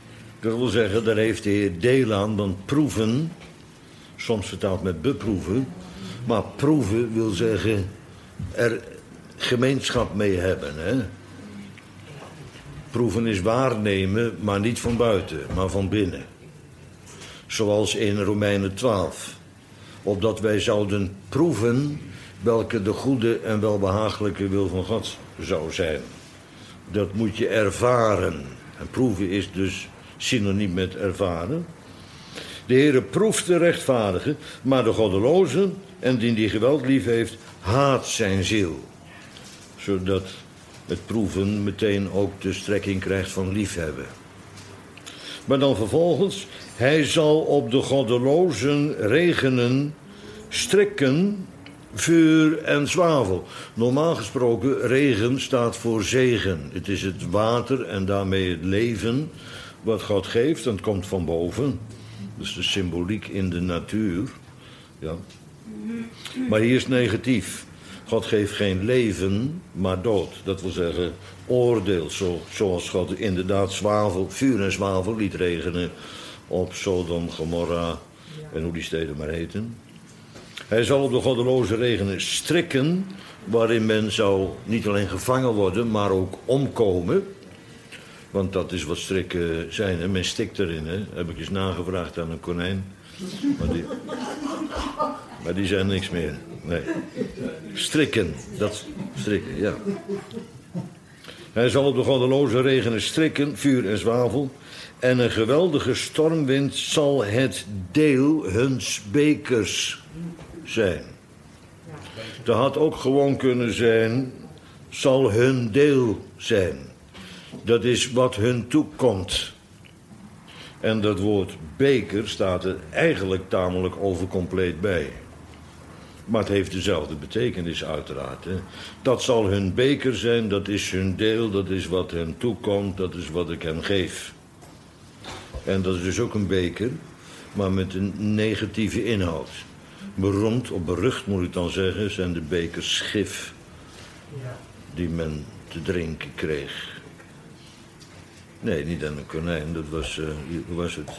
Dat wil zeggen, daar heeft de Heer deel aan, want proeven, soms vertaald met beproeven, maar proeven wil zeggen er gemeenschap mee hebben. Hè? Proeven is waarnemen, maar niet van buiten, maar van binnen. Zoals in Romeinen 12. Opdat wij zouden proeven welke de goede en welbehagelijke wil van God zou zijn. Dat moet je ervaren. En proeven is dus synoniem met ervaren. De Heere proeft de rechtvaardige, maar de goddeloze en die geweld lief heeft, haat zijn ziel. Zodat het proeven meteen ook de strekking krijgt van liefhebben. Maar dan vervolgens, hij zal op de goddelozen regenen, strikken, vuur en zwavel. Normaal gesproken, regen staat voor zegen. Het is het water en daarmee het leven wat God geeft. En het komt van boven. Dus de symboliek in de natuur. Ja. Maar hier is negatief. God geeft geen leven, maar dood. Dat wil zeggen oordeel. Zoals God inderdaad zwavel, vuur en zwavel liet regenen op Sodom, Gomorra en hoe die steden maar heten. Hij zal op de goddeloze regenen strikken, waarin men zou niet alleen gevangen worden, maar ook omkomen. Want dat is wat strikken zijn. Hè? Men stikt erin. Hè? Heb ik eens nagevraagd aan een konijn. Maar die zijn niks meer. Nee. Strikken. Strikken, ja. Hij zal op de goddeloze regenen strikken, vuur en zwavel. En een geweldige stormwind zal het deel huns bekers zijn. Dat had ook gewoon kunnen zijn, zal hun deel zijn. Dat is wat hun toekomt. En dat woord beker staat er eigenlijk tamelijk overcompleet bij. Maar het heeft dezelfde betekenis uiteraard. Hè. Dat zal hun beker zijn, dat is hun deel, dat is wat hen toekomt, dat is wat ik hen geef. En dat is dus ook een beker, maar met een negatieve inhoud. Beroemd, of berucht moet ik dan zeggen, zijn de bekers gif die men te drinken kreeg. Nee, niet aan een konijn, dat was het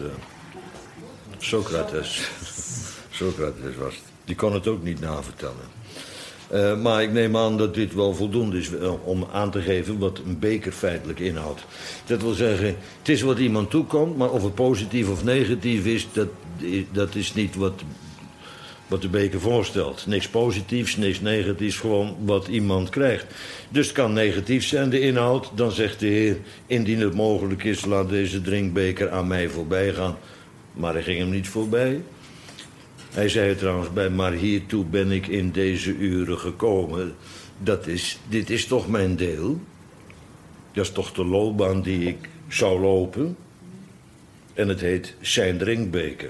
Socrates. Socrates was het. Die kon het ook niet navertellen. Maar ik neem aan dat dit wel voldoende is om aan te geven wat een beker feitelijk inhoudt. Dat wil zeggen, het is wat iemand toekomt, maar of het positief of negatief is, dat is niet wat de beker voorstelt. Niks positiefs, niks negatiefs, gewoon wat iemand krijgt. Dus het kan negatief zijn, de inhoud. Dan zegt de Heer, indien het mogelijk is, laat deze drinkbeker aan mij voorbij gaan. Maar hij ging hem niet voorbij. Hij zei trouwens bij, maar hiertoe ben ik in deze uren gekomen. Dit is toch mijn deel. Dat is toch de loopbaan die ik zou lopen. En het heet zijn drinkbeker.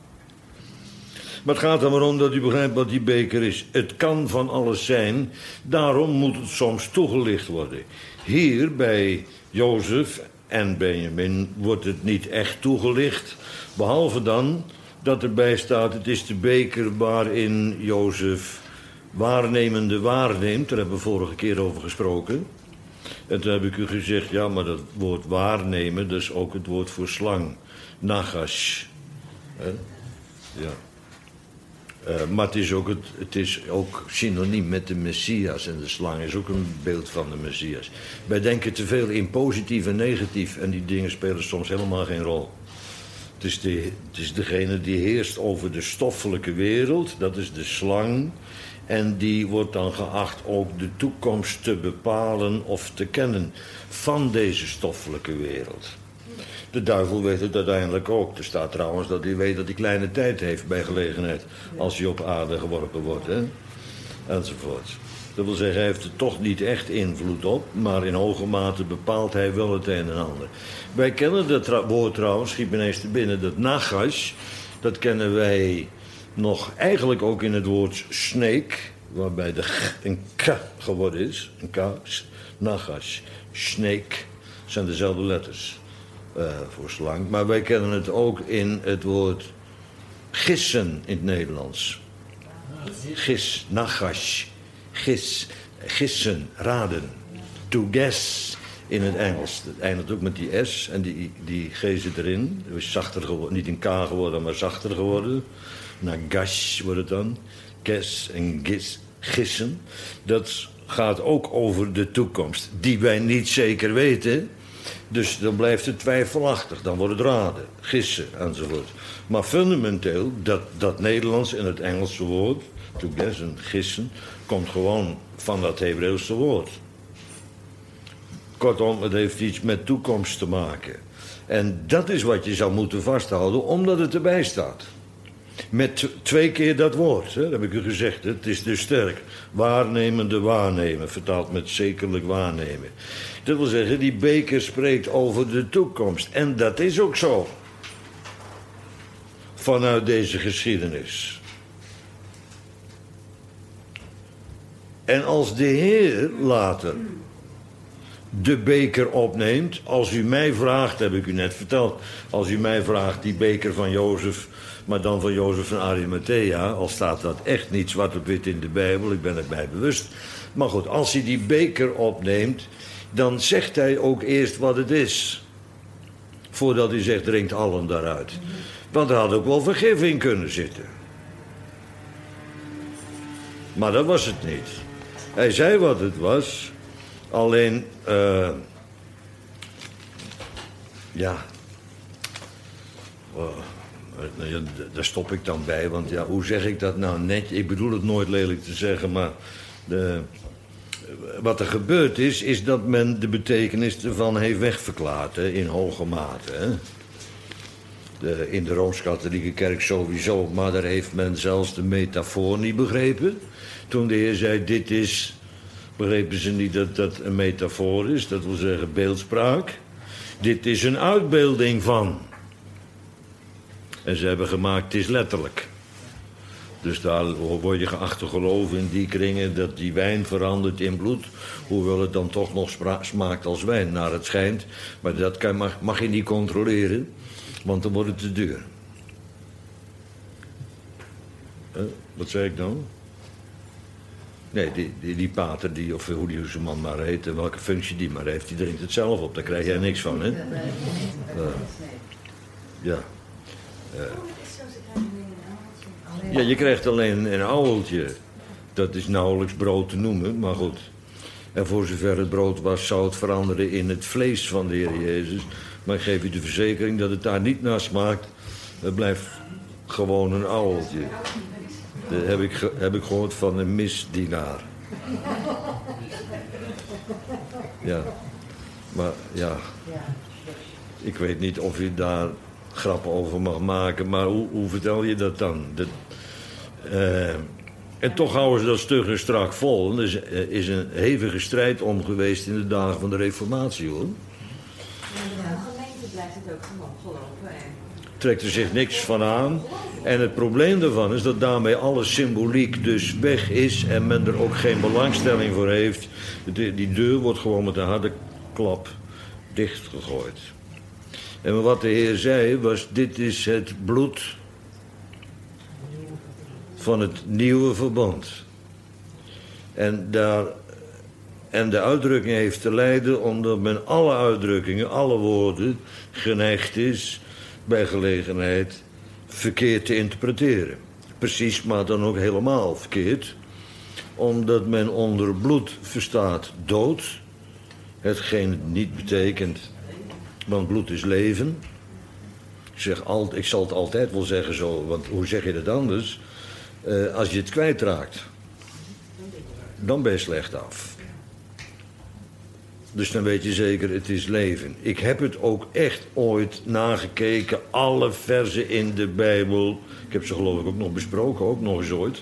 Maar het gaat er maar om dat u begrijpt wat die beker is. Het kan van alles zijn, daarom moet het soms toegelicht worden. Hier bij Jozef en Benjamin wordt het niet echt toegelicht. Behalve dan dat erbij staat, het is de beker waarin Jozef waarnemende waarneemt. Daar hebben we vorige keer over gesproken. En toen heb ik u gezegd, ja, maar dat woord waarnemen, dat is ook het woord voor slang. Nagash. Ja. Maar het is ook synoniem met de Messias. En de slang is ook een beeld van de Messias. Wij denken te veel in positief en negatief. En die dingen spelen soms helemaal geen rol. Het is degene die heerst over de stoffelijke wereld. Dat is de slang. En die wordt dan geacht ook de toekomst te bepalen of te kennen van deze stoffelijke wereld. De duivel weet het uiteindelijk ook. Er staat trouwens dat hij weet dat hij kleine tijd heeft bij gelegenheid. Als hij op aarde geworpen wordt. Hè? Enzovoort. Dat wil zeggen, hij heeft er toch niet echt invloed op. Maar in hoge mate bepaalt hij wel het een en ander. Wij kennen dat woord trouwens, schiet me ineens te binnen. Dat nagash, dat kennen wij nog eigenlijk ook in het woord snake. Waarbij de een k geworden is. Een k, nagash. Snake zijn dezelfde letters. Voor slang. Maar wij kennen het ook in het woord gissen in het Nederlands. Nagash. Gissen, raden. To guess in het Engels. Het eindigt ook met die S en die G zit erin. Het is zachter geworden, niet een K geworden, maar zachter geworden. Naar gash wordt het dan. Kes en gissen. Dat gaat ook over de toekomst, die wij niet zeker weten. Dus dan blijft het twijfelachtig, dan wordt het raden, gissen enzovoort. Maar fundamenteel, dat Nederlands en het Engelse woord, to guess en gissen, komt gewoon van dat Hebreeuwse woord. Kortom, het heeft iets met toekomst te maken. En dat is wat je zou moeten vasthouden, omdat het erbij staat. Met 2 keer dat woord, hè, dat heb ik u gezegd. Het is dus sterk. Waarnemende waarnemen, vertaald met zekerlijk waarnemen. Dat wil zeggen, die beker spreekt over de toekomst. En dat is ook zo. Vanuit deze geschiedenis. En als de Heer later de beker opneemt, als u mij vraagt, heb ik u net verteld, als u mij vraagt die beker van Jozef, maar dan van Jozef van Arimathea, al staat dat echt niet zwart op wit in de Bijbel, ik ben erbij bewust. Maar goed, als hij die beker opneemt, dan zegt hij ook eerst wat het is. Voordat hij zegt, drinkt allen daaruit. Want er had ook wel vergeving kunnen zitten. Maar dat was het niet. Hij zei wat het was, alleen, daar stop ik dan bij, want ja, hoe zeg ik dat nou net? Ik bedoel het nooit lelijk te zeggen, maar wat er gebeurd is dat men de betekenis ervan heeft wegverklaard, hè, in hoge mate. Hè. In de Rooms-Katholieke Kerk sowieso, maar daar heeft men zelfs de metafoor niet begrepen. Toen de Heer zei, dit is, begrepen ze niet dat dat een metafoor is, dat wil zeggen beeldspraak. Dit is een uitbeelding van. En ze hebben gemaakt, het is letterlijk. Dus daar word je geacht te geloven in die kringen dat die wijn verandert in bloed. Hoewel het dan toch nog smaakt als wijn, naar het schijnt. Maar dat mag je niet controleren, want dan wordt het te duur. Wat zei ik nou? Nee, die pater, of hoe die zijn man maar heet, en welke functie die maar heeft, die drinkt het zelf op. Daar krijg jij niks van, hè? Ja. Ja, je krijgt alleen een ouweltje. Dat is nauwelijks brood te noemen, maar goed. En voor zover het brood was, zou het veranderen in het vlees van de Heer Jezus. Maar ik geef u de verzekering dat het daar niet naar smaakt. Het blijft gewoon een ouweltje. Dat heb ik gehoord van een misdienaar. Ja. Maar ja. Ik weet niet of u daar grappen over mag maken, maar hoe vertel je dat dan? En toch houden ze dat stug en strak vol. Er is een hevige strijd om geweest in de dagen van de Reformatie, hoor. Ja, de gemeente blijft het ook gewoon geloven. Trekt er zich niks van aan. En het probleem daarvan is dat daarmee alle symboliek dus weg is en men er ook geen belangstelling voor heeft. Die deur wordt gewoon met een harde klap dichtgegooid. En wat de Heer zei was, dit is het bloed van het nieuwe verbond. En de uitdrukking heeft te lijden omdat men alle uitdrukkingen, alle woorden, geneigd is bij gelegenheid verkeerd te interpreteren. Precies, maar dan ook helemaal verkeerd. Omdat men onder bloed verstaat dood, hetgeen het niet betekent. Want bloed is leven. Ik zal het altijd wel zeggen zo, want hoe zeg je dat anders? Als je het kwijtraakt, dan ben je slecht af. Dus dan weet je zeker, het is leven. Ik heb het ook echt ooit nagekeken, alle verzen in de Bijbel. Ik heb ze geloof ik ook nog besproken, ook nog eens ooit.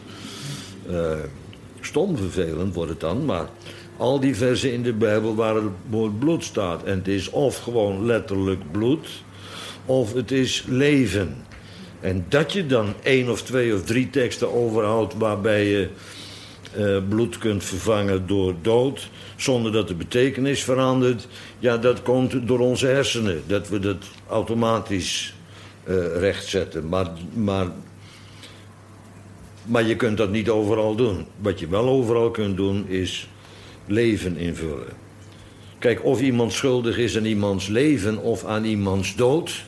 Stom vervelend wordt het dan, maar al die verzen in de Bijbel waar het woord bloed staat. En het is of gewoon letterlijk bloed, of het is leven. En dat je dan 1 of 2 of 3 teksten overhoudt waarbij je bloed kunt vervangen door dood, zonder dat de betekenis verandert, ja, dat komt door onze hersenen. Dat we dat automatisch rechtzetten. Maar je kunt dat niet overal doen. Wat je wel overal kunt doen, is leven invullen. Kijk, of iemand schuldig is aan iemands leven of aan iemands dood.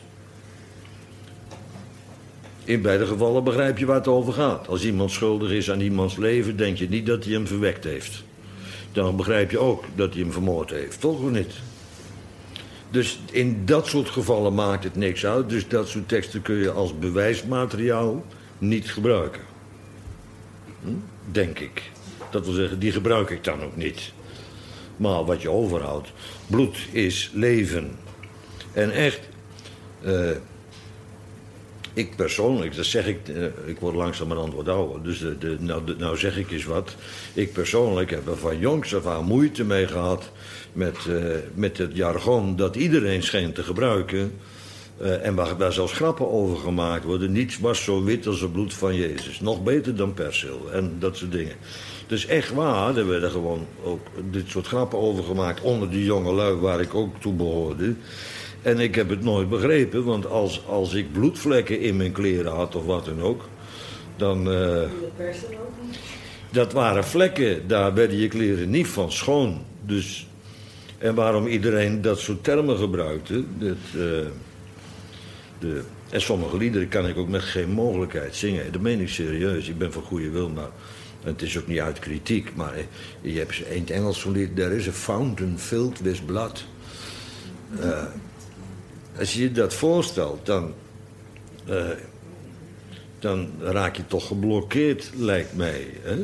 In beide gevallen begrijp je waar het over gaat. Als iemand schuldig is aan iemands leven, denk je niet dat hij hem verwekt heeft. Dan begrijp je ook dat hij hem vermoord heeft, toch of niet? Dus in dat soort gevallen maakt het niks uit. Dus dat soort teksten kun je als bewijsmateriaal niet gebruiken. Denk ik. Dat wil zeggen, die gebruik ik dan ook niet. Maar wat je overhoudt, bloed is leven. En echt, ik persoonlijk, dat zeg ik word langzamerhand wat ouder, dus nou zeg ik eens wat. Ik persoonlijk heb er van jongs af aan moeite mee gehad met het jargon dat iedereen scheen te gebruiken. En waar zelfs grappen over gemaakt worden. Niets was zo wit als het bloed van Jezus. Nog beter dan persil en dat soort dingen. Dus echt waar, er werden gewoon ook dit soort grappen over gemaakt onder die jonge lui waar ik ook toe behoorde. En ik heb het nooit begrepen, want als ik bloedvlekken in mijn kleren had of wat dan ook, dan... dat waren vlekken, daar werden je kleren niet van schoon. Dus, en waarom iedereen dat soort termen gebruikte, en sommige liederen kan ik ook met geen mogelijkheid zingen. Dat meen ik serieus, ik ben van goede wil, maar het is ook niet uit kritiek. Maar je hebt in het Engels zo'n lied, there is a fountain filled with blood. Als je je dat voorstelt, dan raak je toch geblokkeerd, lijkt mij. Hè?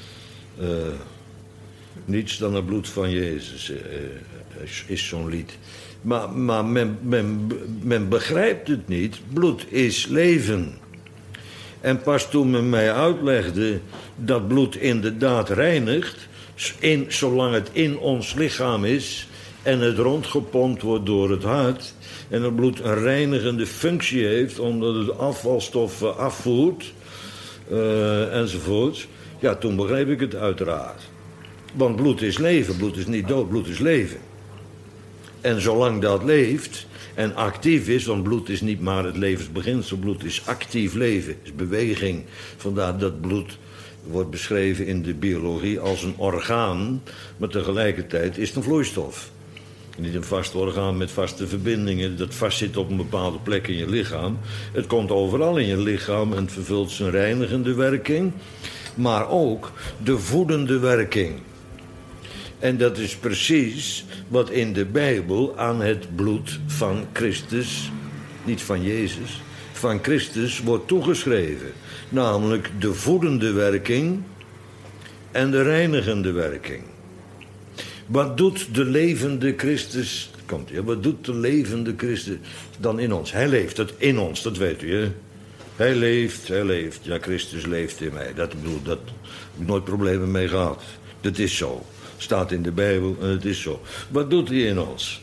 Niets dan het bloed van Jezus is zo'n lied. Maar men begrijpt het niet. Bloed is leven. En pas toen men mij uitlegde dat bloed inderdaad reinigt, zolang het in ons lichaam is en het rondgepompt wordt door het hart, en het bloed een reinigende functie heeft omdat het afvalstoffen afvoert enzovoort. Ja, toen begreep ik het uiteraard. Want bloed is leven, bloed is niet dood, bloed is leven. En zolang dat leeft en actief is, want bloed is niet maar het levensbeginsel, bloed is actief leven, is beweging. Vandaar dat bloed wordt beschreven in de biologie als een orgaan, maar tegelijkertijd is het een vloeistof. Niet een vast orgaan met vaste verbindingen dat vastzit op een bepaalde plek in je lichaam. Het komt overal in je lichaam en het vervult zijn reinigende werking, maar ook de voedende werking. En dat is precies wat in de Bijbel aan het bloed van Christus, niet van Jezus, van Christus wordt toegeschreven. Namelijk de voedende werking en de reinigende werking. Wat doet de levende Christus, wat doet de levende Christus dan in ons? Hij leeft het in ons, dat weet u, hè? Hij leeft. Ja, Christus leeft in mij. Daar heb ik nooit problemen mee gehad. Dat is zo. Staat in de Bijbel en het is zo. Wat doet hij in ons?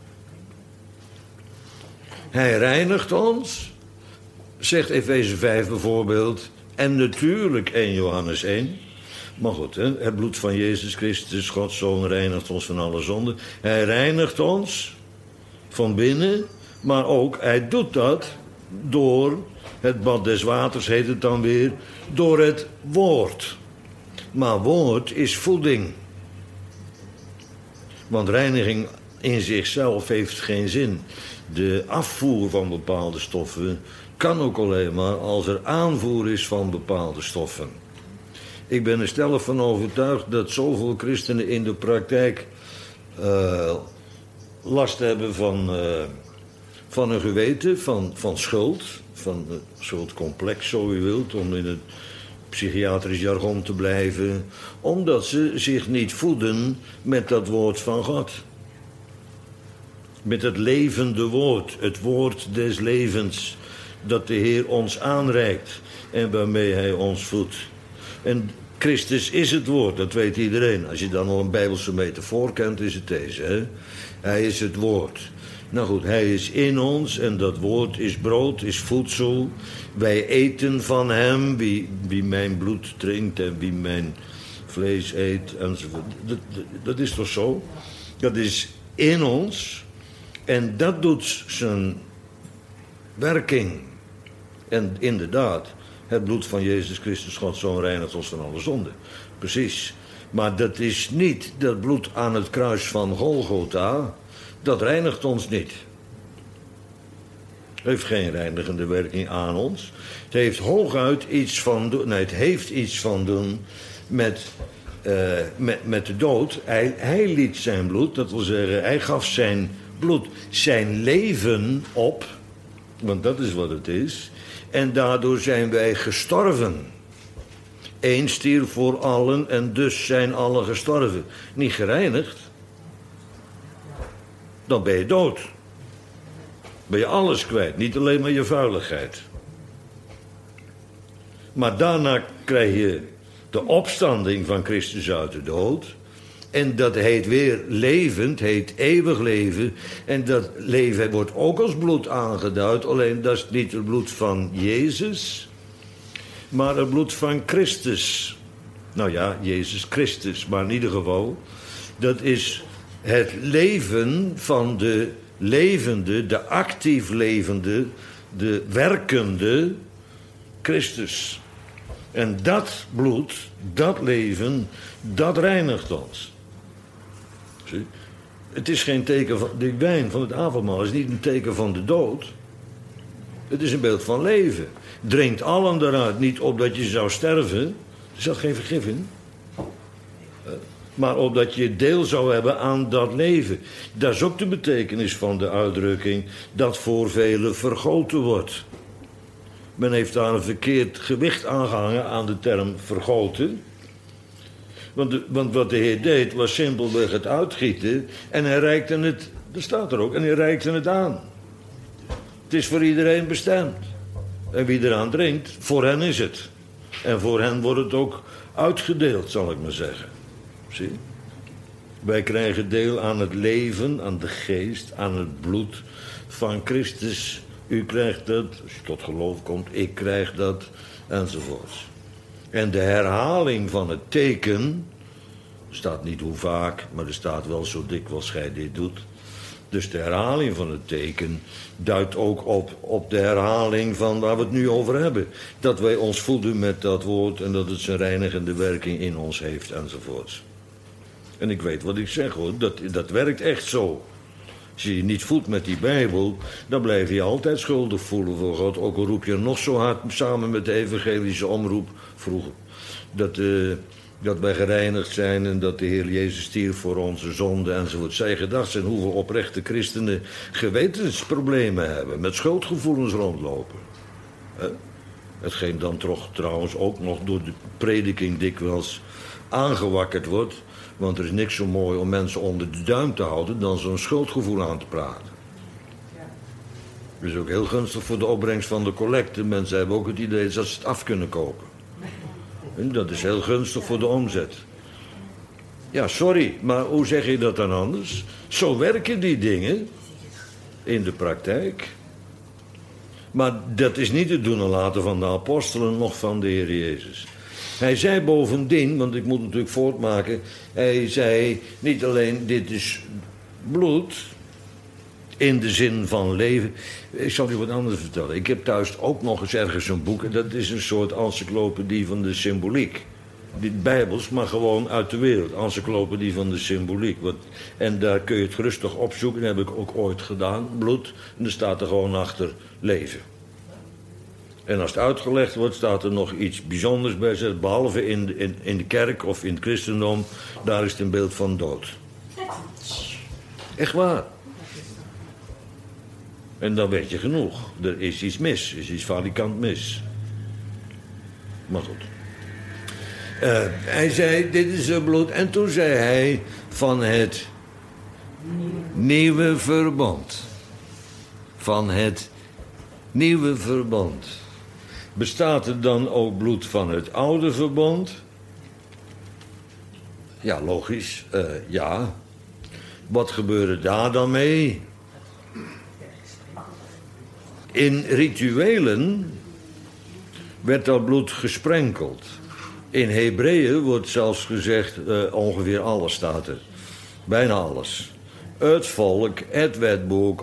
Hij reinigt ons, zegt Efeze 5 bijvoorbeeld, en natuurlijk 1 Johannes 1. Maar goed, hè? Het bloed van Jezus Christus, Gods Zoon, reinigt ons van alle zonden. Hij reinigt ons van binnen, maar ook, hij doet dat door het bad des waters, heet het dan weer, door het woord. Maar woord is voeding. Want reiniging in zichzelf heeft geen zin. De afvoer van bepaalde stoffen kan ook alleen maar als er aanvoer is van bepaalde stoffen. Ik ben er stellig van overtuigd dat zoveel christenen in de praktijk last hebben van een geweten, van schuld, van een schuldcomplex, zo u wilt, om in het psychiatrisch jargon te blijven, omdat ze zich niet voeden met dat woord van God. Met het levende woord, het woord des levens, dat de Heer ons aanreikt en waarmee hij ons voedt. En Christus is het woord, dat weet iedereen. Als je dan al een Bijbelse metafoor kent, is het deze. Hè? Hij is het woord. Nou goed, hij is in ons en dat woord is brood, is voedsel. Wij eten van hem, wie mijn bloed drinkt en wie mijn vlees eet enzovoort. Dat is toch zo? Dat is in ons en dat doet zijn werking. En inderdaad, het bloed van Jezus Christus, Gods Zoon, reinigt ons van alle zonden. Precies. Maar dat is niet dat bloed aan het kruis van Golgotha. Dat reinigt ons niet. Het heeft geen reinigende werking aan ons. Het heeft hooguit iets van doen. Nee, het heeft iets van doen met de dood. Hij liet zijn bloed, dat wil zeggen, hij gaf zijn bloed, zijn leven op. Want dat is wat het is. En daardoor zijn wij gestorven. Eén stierf voor allen en dus zijn allen gestorven. Niet gereinigd. Dan ben je dood. Ben je alles kwijt, niet alleen maar je vuiligheid. Maar daarna krijg je de opstanding van Christus uit de dood. En dat heet weer levend, heet eeuwig leven. En dat leven wordt ook als bloed aangeduid. Alleen dat is niet het bloed van Jezus, maar het bloed van Christus. Nou ja, Jezus Christus, maar in ieder geval, dat is het leven van de levende, de actief levende, de werkende Christus. En dat bloed, dat leven, dat reinigt ons. Zie? Het is geen teken van... De wijn van het avondmaal is niet een teken van de dood. Het is een beeld van leven. Drinkt allen eruit, niet opdat je zou sterven. Er zat geen vergif in. Maar opdat je deel zou hebben aan dat leven. Dat is ook de betekenis van de uitdrukking dat voor velen vergoten wordt. Men heeft daar een verkeerd gewicht aangehangen aan de term vergoten. Want wat de Heer deed was simpelweg het uitgieten. En hij reikte het, dat staat er ook, en hij reikte het aan. Het is voor iedereen bestemd. En wie eraan drinkt, voor hen is het. En voor hen wordt het ook uitgedeeld, zal ik maar zeggen. Zie? Wij krijgen deel aan het leven, aan de geest, aan het bloed van Christus. U krijgt dat, als je tot geloof komt, ik krijg dat, enzovoorts. En de herhaling van het teken, er staat niet hoe vaak, maar er staat wel zo dikwijls gij dit doet. Dus de herhaling van het teken duidt ook op de herhaling van waar we het nu over hebben. Dat wij ons voeden met dat woord en dat het zijn reinigende werking in ons heeft, enzovoorts. En ik weet wat ik zeg hoor, dat werkt echt zo. Als je je niet voedt met die Bijbel, dan blijf je altijd schuldig voelen voor God. Ook al roep je nog zo hard samen met de evangelische omroep vroeger. Dat wij gereinigd zijn en dat de Heer Jezus stierf voor onze zonden enzovoort. Zij gedacht zijn hoeveel oprechte christenen gewetensproblemen hebben. Met schuldgevoelens rondlopen. Hetgeen dan toch trouwens ook nog door de prediking dikwijls aangewakkerd wordt. Want er is niks zo mooi om mensen onder de duim te houden dan zo'n schuldgevoel aan te praten. Dat is ook heel gunstig voor de opbrengst van de collecte. Mensen hebben ook het idee dat ze het af kunnen kopen. En dat is heel gunstig voor de omzet. Ja, sorry, maar hoe zeg je dat dan anders? Zo werken die dingen in de praktijk. Maar dat is niet het doen en laten van de apostelen, nog van de Heer Jezus. Hij zei bovendien, want ik moet natuurlijk voortmaken. Hij zei niet alleen dit is bloed in de zin van leven. Ik zal je wat anders vertellen. Ik heb thuis ook nog eens ergens een boek. En dat is een soort encyclopedie van de symboliek. Niet bijbels, maar gewoon uit de wereld. Encyclopedie van de symboliek. En daar kun je het rustig opzoeken. Dat heb ik ook ooit gedaan. Bloed. En er staat er gewoon achter leven. En als het uitgelegd wordt, staat er nog iets bijzonders bij. Behalve in de kerk of in het christendom. Daar is het een beeld van dood. Echt waar. En dan weet je genoeg. Er is iets mis. Er is iets valikant mis. Maar goed. Hij zei, dit is het bloed. En toen zei hij van het nieuwe verbond. Van het nieuwe verbond. Bestaat er dan ook bloed van het oude verbond? Ja, logisch. Ja. Wat gebeurde daar dan mee? In rituelen werd dat bloed gesprenkeld. In Hebreeën wordt zelfs gezegd, ongeveer alles staat er. Bijna alles. Het volk, het wetboek,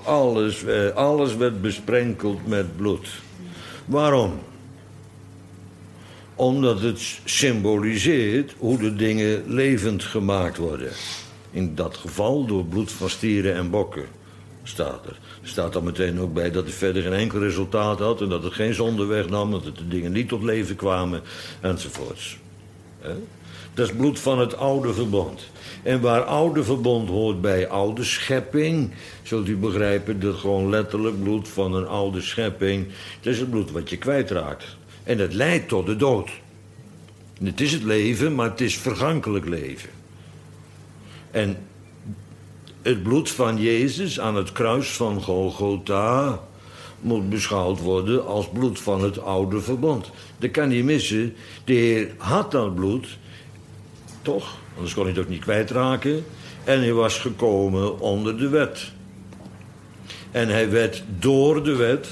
alles werd besprenkeld met bloed. Waarom? Omdat het symboliseert hoe de dingen levend gemaakt worden. In dat geval door bloed van stieren en bokken, staat er. Er staat dan meteen ook bij dat het verder geen enkel resultaat had... en dat het geen zonde wegnam, dat de dingen niet tot leven kwamen, enzovoorts. Dat is bloed van het oude verbond. En waar oude verbond hoort bij oude schepping... zult u begrijpen dat gewoon letterlijk bloed van een oude schepping... dat is het bloed wat je kwijtraakt. En dat leidt tot de dood. En het is het leven, maar het is vergankelijk leven. En het bloed van Jezus aan het kruis van Golgotha... moet beschouwd worden als bloed van het oude verbond. Dat kan niet missen. De Heer had dat bloed, toch? Anders kon hij het ook niet kwijtraken. En hij was gekomen onder de wet. En hij werd door de wet...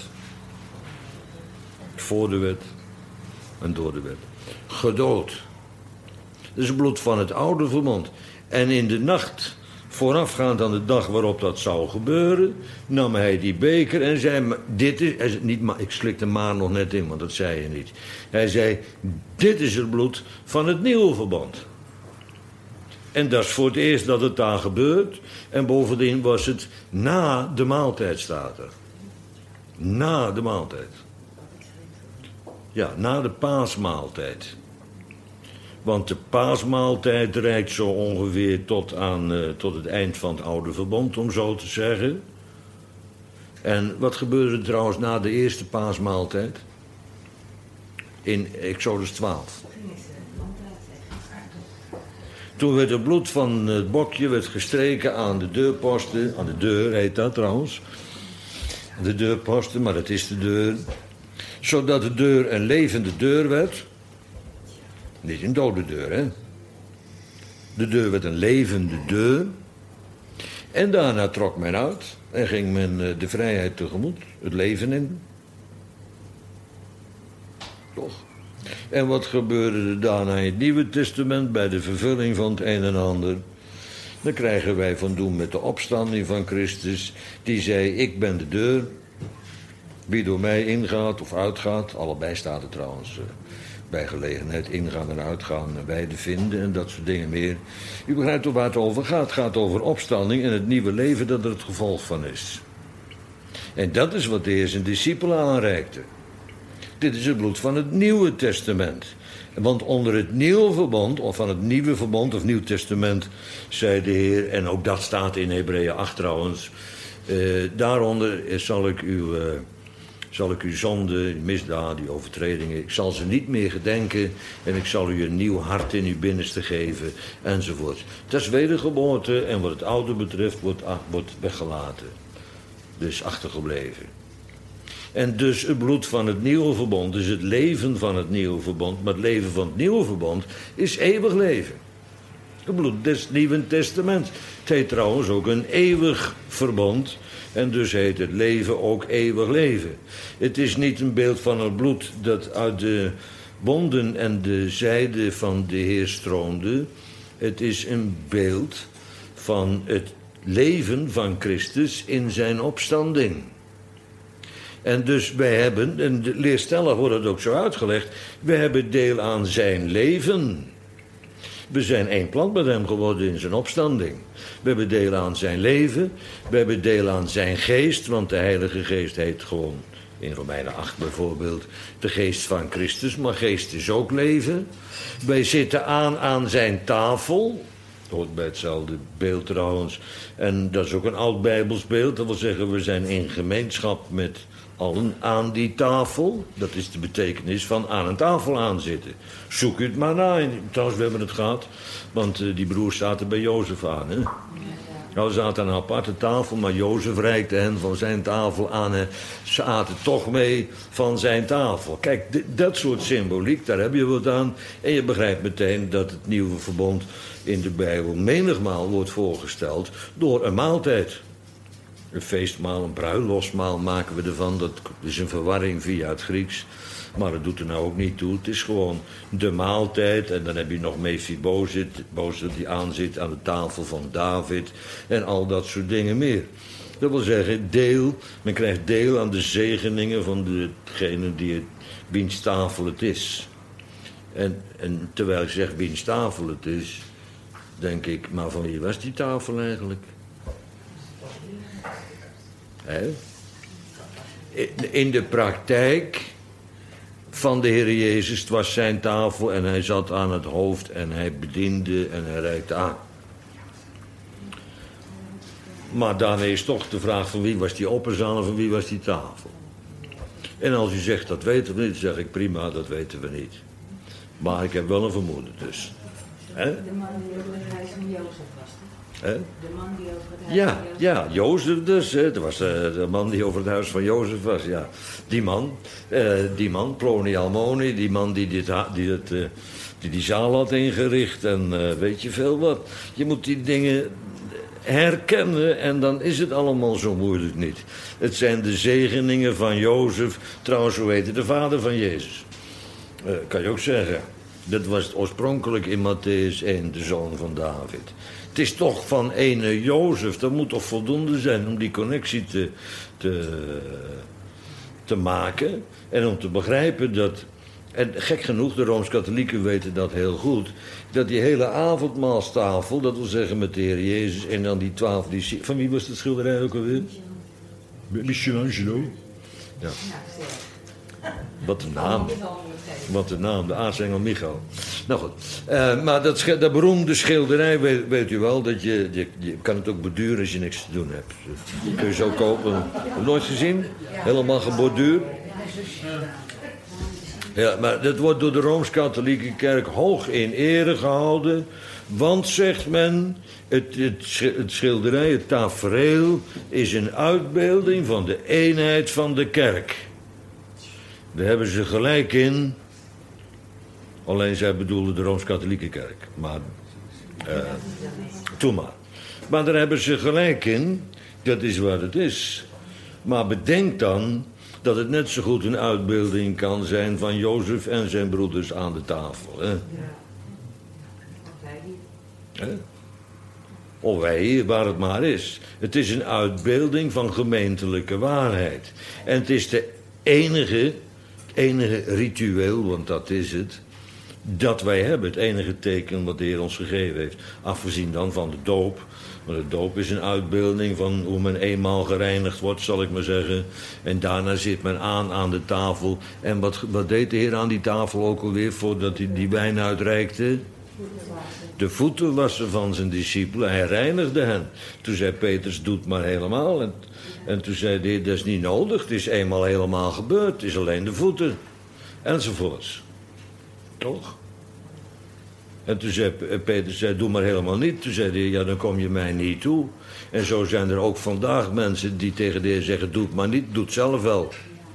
voor de wet en door de wet... gedood. Dat is het bloed van het oude verbond. En in de nacht... voorafgaand aan de dag waarop dat zou gebeuren... nam hij die beker en zei... dit is, ik slikte maar nog net in, want dat zei je niet. Hij zei, dit is het bloed van het nieuwe verbond. En dat is voor het eerst dat het daar gebeurt. En bovendien was het na de maaltijd, staat er. Na de maaltijd. Ja, na de paasmaaltijd. Want de paasmaaltijd reikt zo ongeveer tot het eind van het oude verbond, om zo te zeggen. En wat gebeurde er trouwens na de eerste paasmaaltijd? In Exodus 12. Toen werd het bloed van het bokje gestreken aan de deurposten. Aan de deur heet dat trouwens. De deurposten, maar dat is de deur. Zodat de deur een levende deur werd. Niet een dode deur, hè. De deur werd een levende deur. En daarna trok men uit. En ging men de vrijheid tegemoet. Het leven in. Toch? En wat gebeurde er daarna in het Nieuwe Testament... bij de vervulling van het een en ander? Dan krijgen wij van doen met de opstanding van Christus. Die zei, ik ben de deur. Wie door mij ingaat of uitgaat... allebei staat er trouwens... bij gelegenheid ingaan en uitgaan, weide vinden en dat soort dingen meer. U begrijpt toch waar het over gaat. Het gaat over opstanding en het nieuwe leven dat er het gevolg van is. En dat is wat de Heer zijn discipelen aanreikte. Dit is het bloed van het Nieuwe Testament. Want onder het nieuwe verbond, of van het nieuwe verbond of Nieuw Testament, zei de Heer, en ook dat staat in Hebreeën 8 trouwens, daaronder zal ik uw zonde, misdaad, die overtredingen... ik zal ze niet meer gedenken... en ik zal u een nieuw hart in uw binnenste geven, enzovoort. Dat is wedergeboorte en wat het oude betreft wordt weggelaten. Dus achtergebleven. En dus het bloed van het nieuwe verbond is het leven van het nieuwe verbond... maar het leven van het nieuwe verbond is eeuwig leven. Het bloed des Nieuwen Testaments. Het heet trouwens ook een eeuwig verbond... en dus heet het leven ook eeuwig leven. Het is niet een beeld van het bloed dat uit de wonden en de zijde van de Heer stroomde. Het is een beeld van het leven van Christus in zijn opstanding. En dus wij hebben, en leerstellig wordt het ook zo uitgelegd... wij hebben deel aan zijn leven... We zijn één plant met hem geworden in zijn opstanding. We hebben deel aan zijn leven. We hebben deel aan zijn geest. Want de Heilige Geest heet gewoon, in Romeinen 8 bijvoorbeeld... de geest van Christus. Maar geest is ook leven. Wij zitten aan zijn tafel. Dat hoort bij hetzelfde beeld trouwens. En dat is ook een oud Bijbels beeld. Dat wil zeggen, we zijn in gemeenschap met allen aan die tafel. Dat is de betekenis van aan een tafel aanzitten. Zoek u het maar na. Trouwens, we hebben het gehad. Want die broers zaten bij Jozef aan. Hè? Nou, ze zaten aan een aparte tafel. Maar Jozef reikte hen van zijn tafel aan. En ze aten toch mee van zijn tafel. Kijk, dat soort symboliek, daar heb je wat aan. En je begrijpt meteen dat het nieuwe verbond in de Bijbel menigmaal wordt voorgesteld door een maaltijd. Een feestmaal, een bruiloftsmaal maken we ervan. Dat is een verwarring via het Grieks. Maar dat doet er nou ook niet toe. Het is gewoon de maaltijd. En dan heb je nog Mephibozet die aanzit aan de tafel van David. En al dat soort dingen meer. Dat wil zeggen, deel. Men krijgt deel aan de zegeningen van degene wiens tafel het is. En terwijl ik zeg wiens tafel het is, denk ik, maar van wie was die tafel eigenlijk? Hè? In de praktijk van de Heer Jezus, het was zijn tafel en hij zat aan het hoofd en hij bediende en hij reikte aan. Maar daarmee is toch de vraag van wie was die opperzaal en van wie was die tafel. En als u zegt dat weten we niet, zeg ik prima, dat weten we niet. Maar ik heb wel een vermoeden dus. Hè? De man die over het huis van Jozef was, toch? Hè? De man die over het huis van Jozef was. Ja, Jozef dus. Hè. Dat was de man die over het huis van Jozef was, ja. Die man, Ploni Almoni, die man die die zaal had ingericht en weet je veel wat. Je moet die dingen herkennen en dan is het allemaal zo moeilijk niet. Het zijn de zegeningen van Jozef, trouwens hoe heette de vader van Jezus. Kan je ook zeggen. Dat was het oorspronkelijk in Mattheüs 1, de zoon van David. Het is toch van ene Jozef, dat moet toch voldoende zijn om die connectie te maken. En om te begrijpen dat, en gek genoeg, de Rooms-Katholieken weten dat heel goed, dat die hele avondmaalstafel, dat wil zeggen met de Heer Jezus en dan die 12 discipelen. Van wie was de schilderij ook alweer? Michelangelo. Ja. Wat een naam. Wat een naam, de aartsengel Michael. Nou goed, maar dat beroemde schilderij, weet u wel, dat je kan het ook borduren als je niks te doen hebt. Dat kun je zo kopen. Heb je nooit gezien? Helemaal geborduurd. Ja, maar dat wordt door de Rooms-Katholieke Kerk hoog in ere gehouden. Want, zegt men, het schilderij, het tafereel, is een uitbeelding van de eenheid van de kerk. Daar hebben ze gelijk in. Alleen zij bedoelden de Rooms-Katholieke Kerk. Maar, toen maar. Maar daar hebben ze gelijk in. Dat is wat het is. Maar bedenk dan dat het net zo goed een uitbeelding kan zijn van Jozef en zijn broeders aan de tafel. Hè? Hè? Of wij hier, waar het maar is. Het is een uitbeelding van gemeentelijke waarheid. En het is de enige ritueel, want dat is het, dat wij hebben. Het enige teken wat de Heer ons gegeven heeft. Afgezien dan van de doop. Maar de doop is een uitbeelding van hoe men eenmaal gereinigd wordt, zal ik maar zeggen. En daarna zit men aan de tafel. En wat deed de Heer aan die tafel ook alweer voordat hij die wijn uitreikte? De voeten wassen van zijn discipelen. Hij reinigde hen. Toen zei Petrus, doe het maar helemaal. En toen zei de Heer, dat is niet nodig. Het is eenmaal helemaal gebeurd. Het is alleen de voeten. Enzovoorts. Toch? En toen zei Petrus, doe maar helemaal niet. Toen zei de Heer, ja, dan kom je mij niet toe. En zo zijn er ook vandaag mensen die tegen de Heer zeggen, doe het maar niet, doe het zelf wel.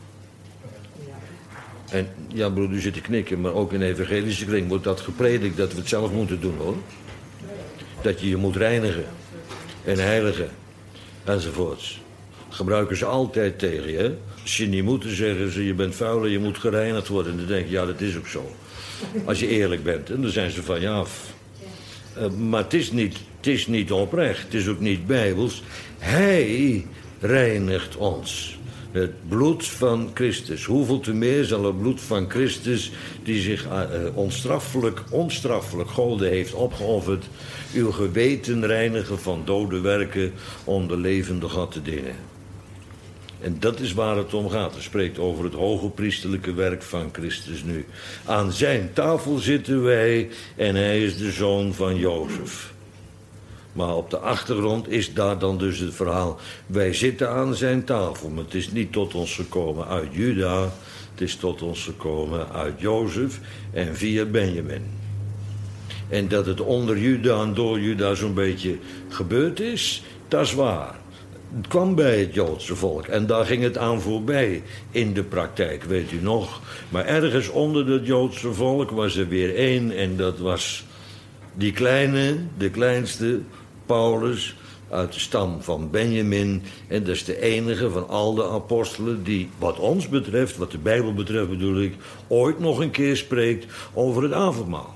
En ja, broeder, u zit te knikken, maar ook in de evangelische kring wordt dat gepredikt, dat we het zelf moeten doen, hoor. Dat je je moet reinigen en heiligen, enzovoorts. Gebruiken ze altijd tegen je, hè. Als je niet moet, dan zeggen ze, je bent vuil en je moet gereinigd worden. En dan denk je, ja, dat is ook zo. Als je eerlijk bent. En dan zijn ze van, ja, maar het is niet oprecht, het is ook niet bijbels. Hij reinigt ons. Het bloed van Christus. Hoeveel te meer zal het bloed van Christus, die zich onstraffelijk Gode heeft opgeofferd, uw geweten reinigen van dode werken om de levende God te dienen. En dat is waar het om gaat. Het spreekt over het hoge priesterlijke werk van Christus nu. Aan zijn tafel zitten wij en hij is de zoon van Jozef. Maar op de achtergrond is daar dan dus het verhaal. Wij zitten aan zijn tafel, maar het is niet tot ons gekomen uit Juda. Het is tot ons gekomen uit Jozef en via Benjamin. En dat het onder Juda en door Juda zo'n beetje gebeurd is, dat is waar. Het kwam bij het Joodse volk en daar ging het aan voorbij in de praktijk, weet u nog. Maar ergens onder het Joodse volk was er weer één en dat was die kleine, de kleinste, Paulus, uit de stam van Benjamin. En dat is de enige van al de apostelen die, wat ons betreft, wat de Bijbel betreft bedoel ik, ooit nog een keer spreekt over het avondmaal.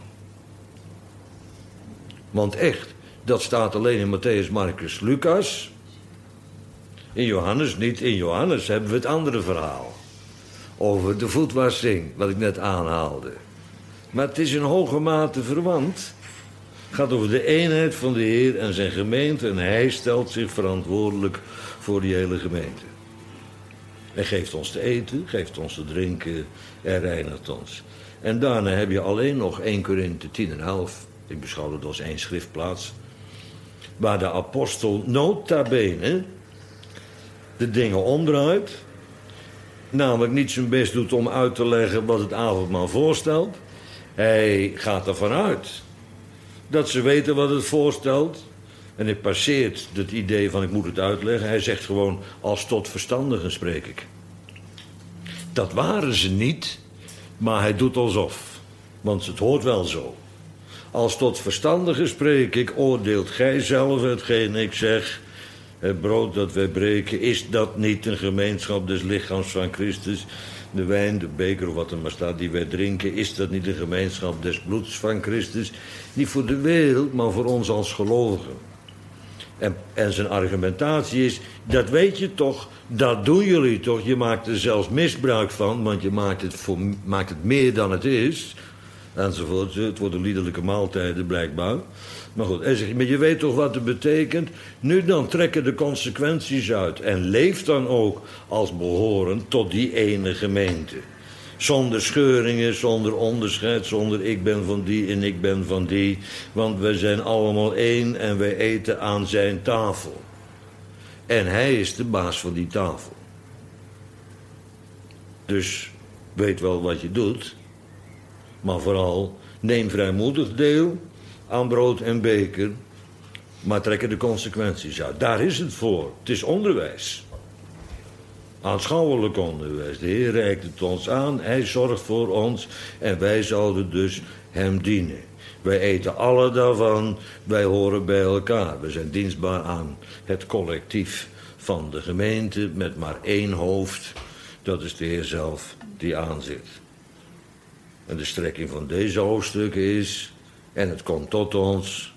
Want echt, dat staat alleen in Mattheüs, Marcus, Lucas. In Johannes niet. In Johannes hebben we het andere verhaal. Over de voetwassing, wat ik net aanhaalde. Maar het is in hoge mate verwant. Het gaat over de eenheid van de Heer en zijn gemeente. En hij stelt zich verantwoordelijk voor die hele gemeente. Hij geeft ons te eten, geeft ons te drinken en reinigt ons. En daarna heb je alleen nog 1 Korinthe 10 en 11. Ik beschouw het als 1 schriftplaats. Waar de apostel nota bene de dingen omdraait. Namelijk niet zijn best doet om uit te leggen wat het avondmaal voorstelt. Hij gaat ervan uit dat ze weten wat het voorstelt. En hij passeert het idee van ik moet het uitleggen. Hij zegt gewoon als tot verstandigen spreek ik. Dat waren ze niet, maar hij doet alsof. Want het hoort wel zo. Als tot verstandigen spreek ik, oordeelt gij zelf hetgeen ik zeg. Het brood dat wij breken, is dat niet een gemeenschap des lichaams van Christus? De wijn, de beker of wat er maar staat die wij drinken, is dat niet een gemeenschap des bloeds van Christus? Niet voor de wereld, maar voor ons als gelovigen. En zijn argumentatie is, dat weet je toch, dat doen jullie toch. Je maakt er zelfs misbruik van, want je maakt het meer dan het is. Enzovoort. Het worden liederlijke maaltijden blijkbaar. Maar goed, hij zegt, maar je weet toch wat het betekent? Nu dan trekken de consequenties uit. En leef dan ook als behorend tot die ene gemeente. Zonder scheuringen, zonder onderscheid, zonder ik ben van die en ik ben van die. Want we zijn allemaal één en wij eten aan zijn tafel. En hij is de baas van die tafel. Dus weet wel wat je doet. Maar vooral neem vrijmoedig deel aan brood en beker. Maar trek er de consequenties uit. Daar is het voor. Het is onderwijs. Aanschouwelijk onderwijs. De Heer reikt het ons aan. Hij zorgt voor ons. En wij zouden dus hem dienen. Wij eten alle daarvan. Wij horen bij elkaar. We zijn dienstbaar aan het collectief van de gemeente. Met maar 1 hoofd. Dat is de Heer zelf die aanzit. En de strekking van deze hoofdstukken is... En het komt tot ons...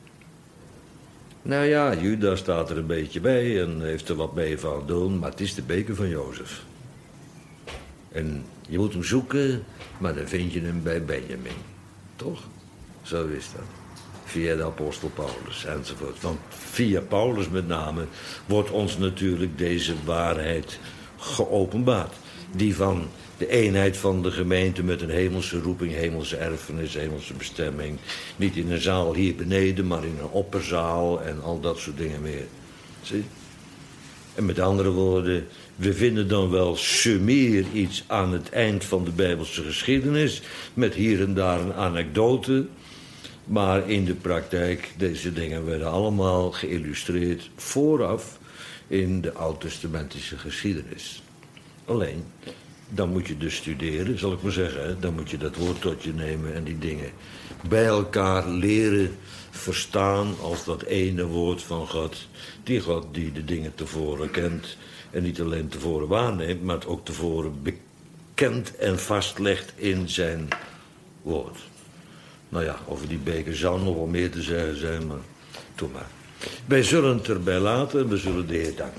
Nou ja, Judas staat er een beetje bij en heeft er wat mee van doen, maar het is de beker van Jozef. En je moet hem zoeken, maar dan vind je hem bij Benjamin. Toch? Zo is dat. Via de apostel Paulus enzovoort. Want via Paulus met name wordt ons natuurlijk deze waarheid geopenbaard. Die van de eenheid van de gemeente met een hemelse roeping, hemelse erfenis, hemelse bestemming. Niet in een zaal hier beneden, maar in een opperzaal en al dat soort dingen meer. Zie? En met andere woorden, we vinden dan wel sumier iets aan het eind van de Bijbelse geschiedenis, met hier en daar een anekdote. Maar in de praktijk, deze dingen werden allemaal geïllustreerd vooraf in de oud-testamentische geschiedenis. Alleen, dan moet je dus studeren, zal ik maar zeggen. Hè? Dan moet je dat woord tot je nemen en die dingen bij elkaar leren verstaan als dat ene woord van God. Die God die de dingen tevoren kent en niet alleen tevoren waarneemt, maar het ook tevoren bekent en vastlegt in zijn woord. Nou ja, over die beker zou nog wel meer te zeggen zijn, maar doe maar. Wij zullen het erbij laten en we zullen de Heer danken.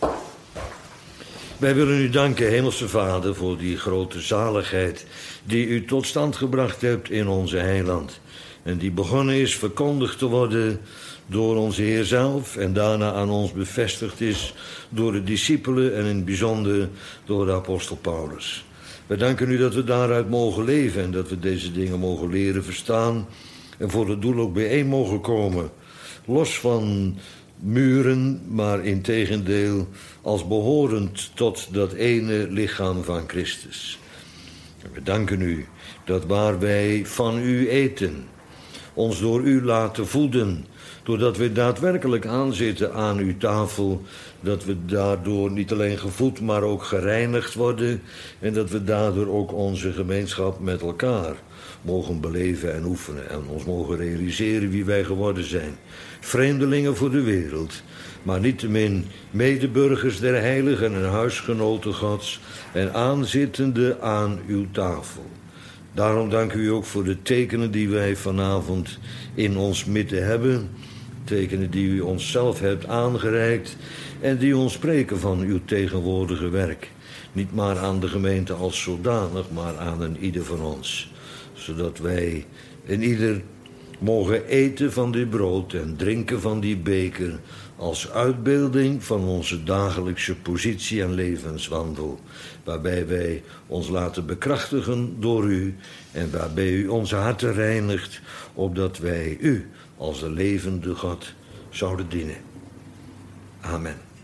Wij willen u danken, Hemelse Vader, voor die grote zaligheid die u tot stand gebracht hebt in onze heiland. En die begonnen is verkondigd te worden door onze Heer zelf en daarna aan ons bevestigd is door de discipelen en in het bijzonder door de apostel Paulus. Wij danken u dat we daaruit mogen leven en dat we deze dingen mogen leren verstaan en voor het doel ook bijeen mogen komen. Los van muren, maar integendeel als behorend tot dat ene lichaam van Christus. En we danken u dat waar wij van u eten, ons door u laten voeden, doordat we daadwerkelijk aanzitten aan uw tafel, dat we daardoor niet alleen gevoed, maar ook gereinigd worden en dat we daardoor ook onze gemeenschap met elkaar mogen beleven en oefenen en ons mogen realiseren wie wij geworden zijn. Vreemdelingen voor de wereld, maar niettemin medeburgers der heiligen en huisgenoten Gods en aanzittende aan uw tafel. Daarom dank u ook voor de tekenen die wij vanavond in ons midden hebben. Tekenen die u onszelf hebt aangereikt en die ons spreken van uw tegenwoordige werk. Niet maar aan de gemeente als zodanig, maar aan een ieder van ons. zodat wij en ieder mogen eten van dit brood en drinken van die beker als uitbeelding van onze dagelijkse positie en levenswandel, waarbij wij ons laten bekrachtigen door u en waarbij u onze harten reinigt, opdat wij u als de levende God zouden dienen. Amen.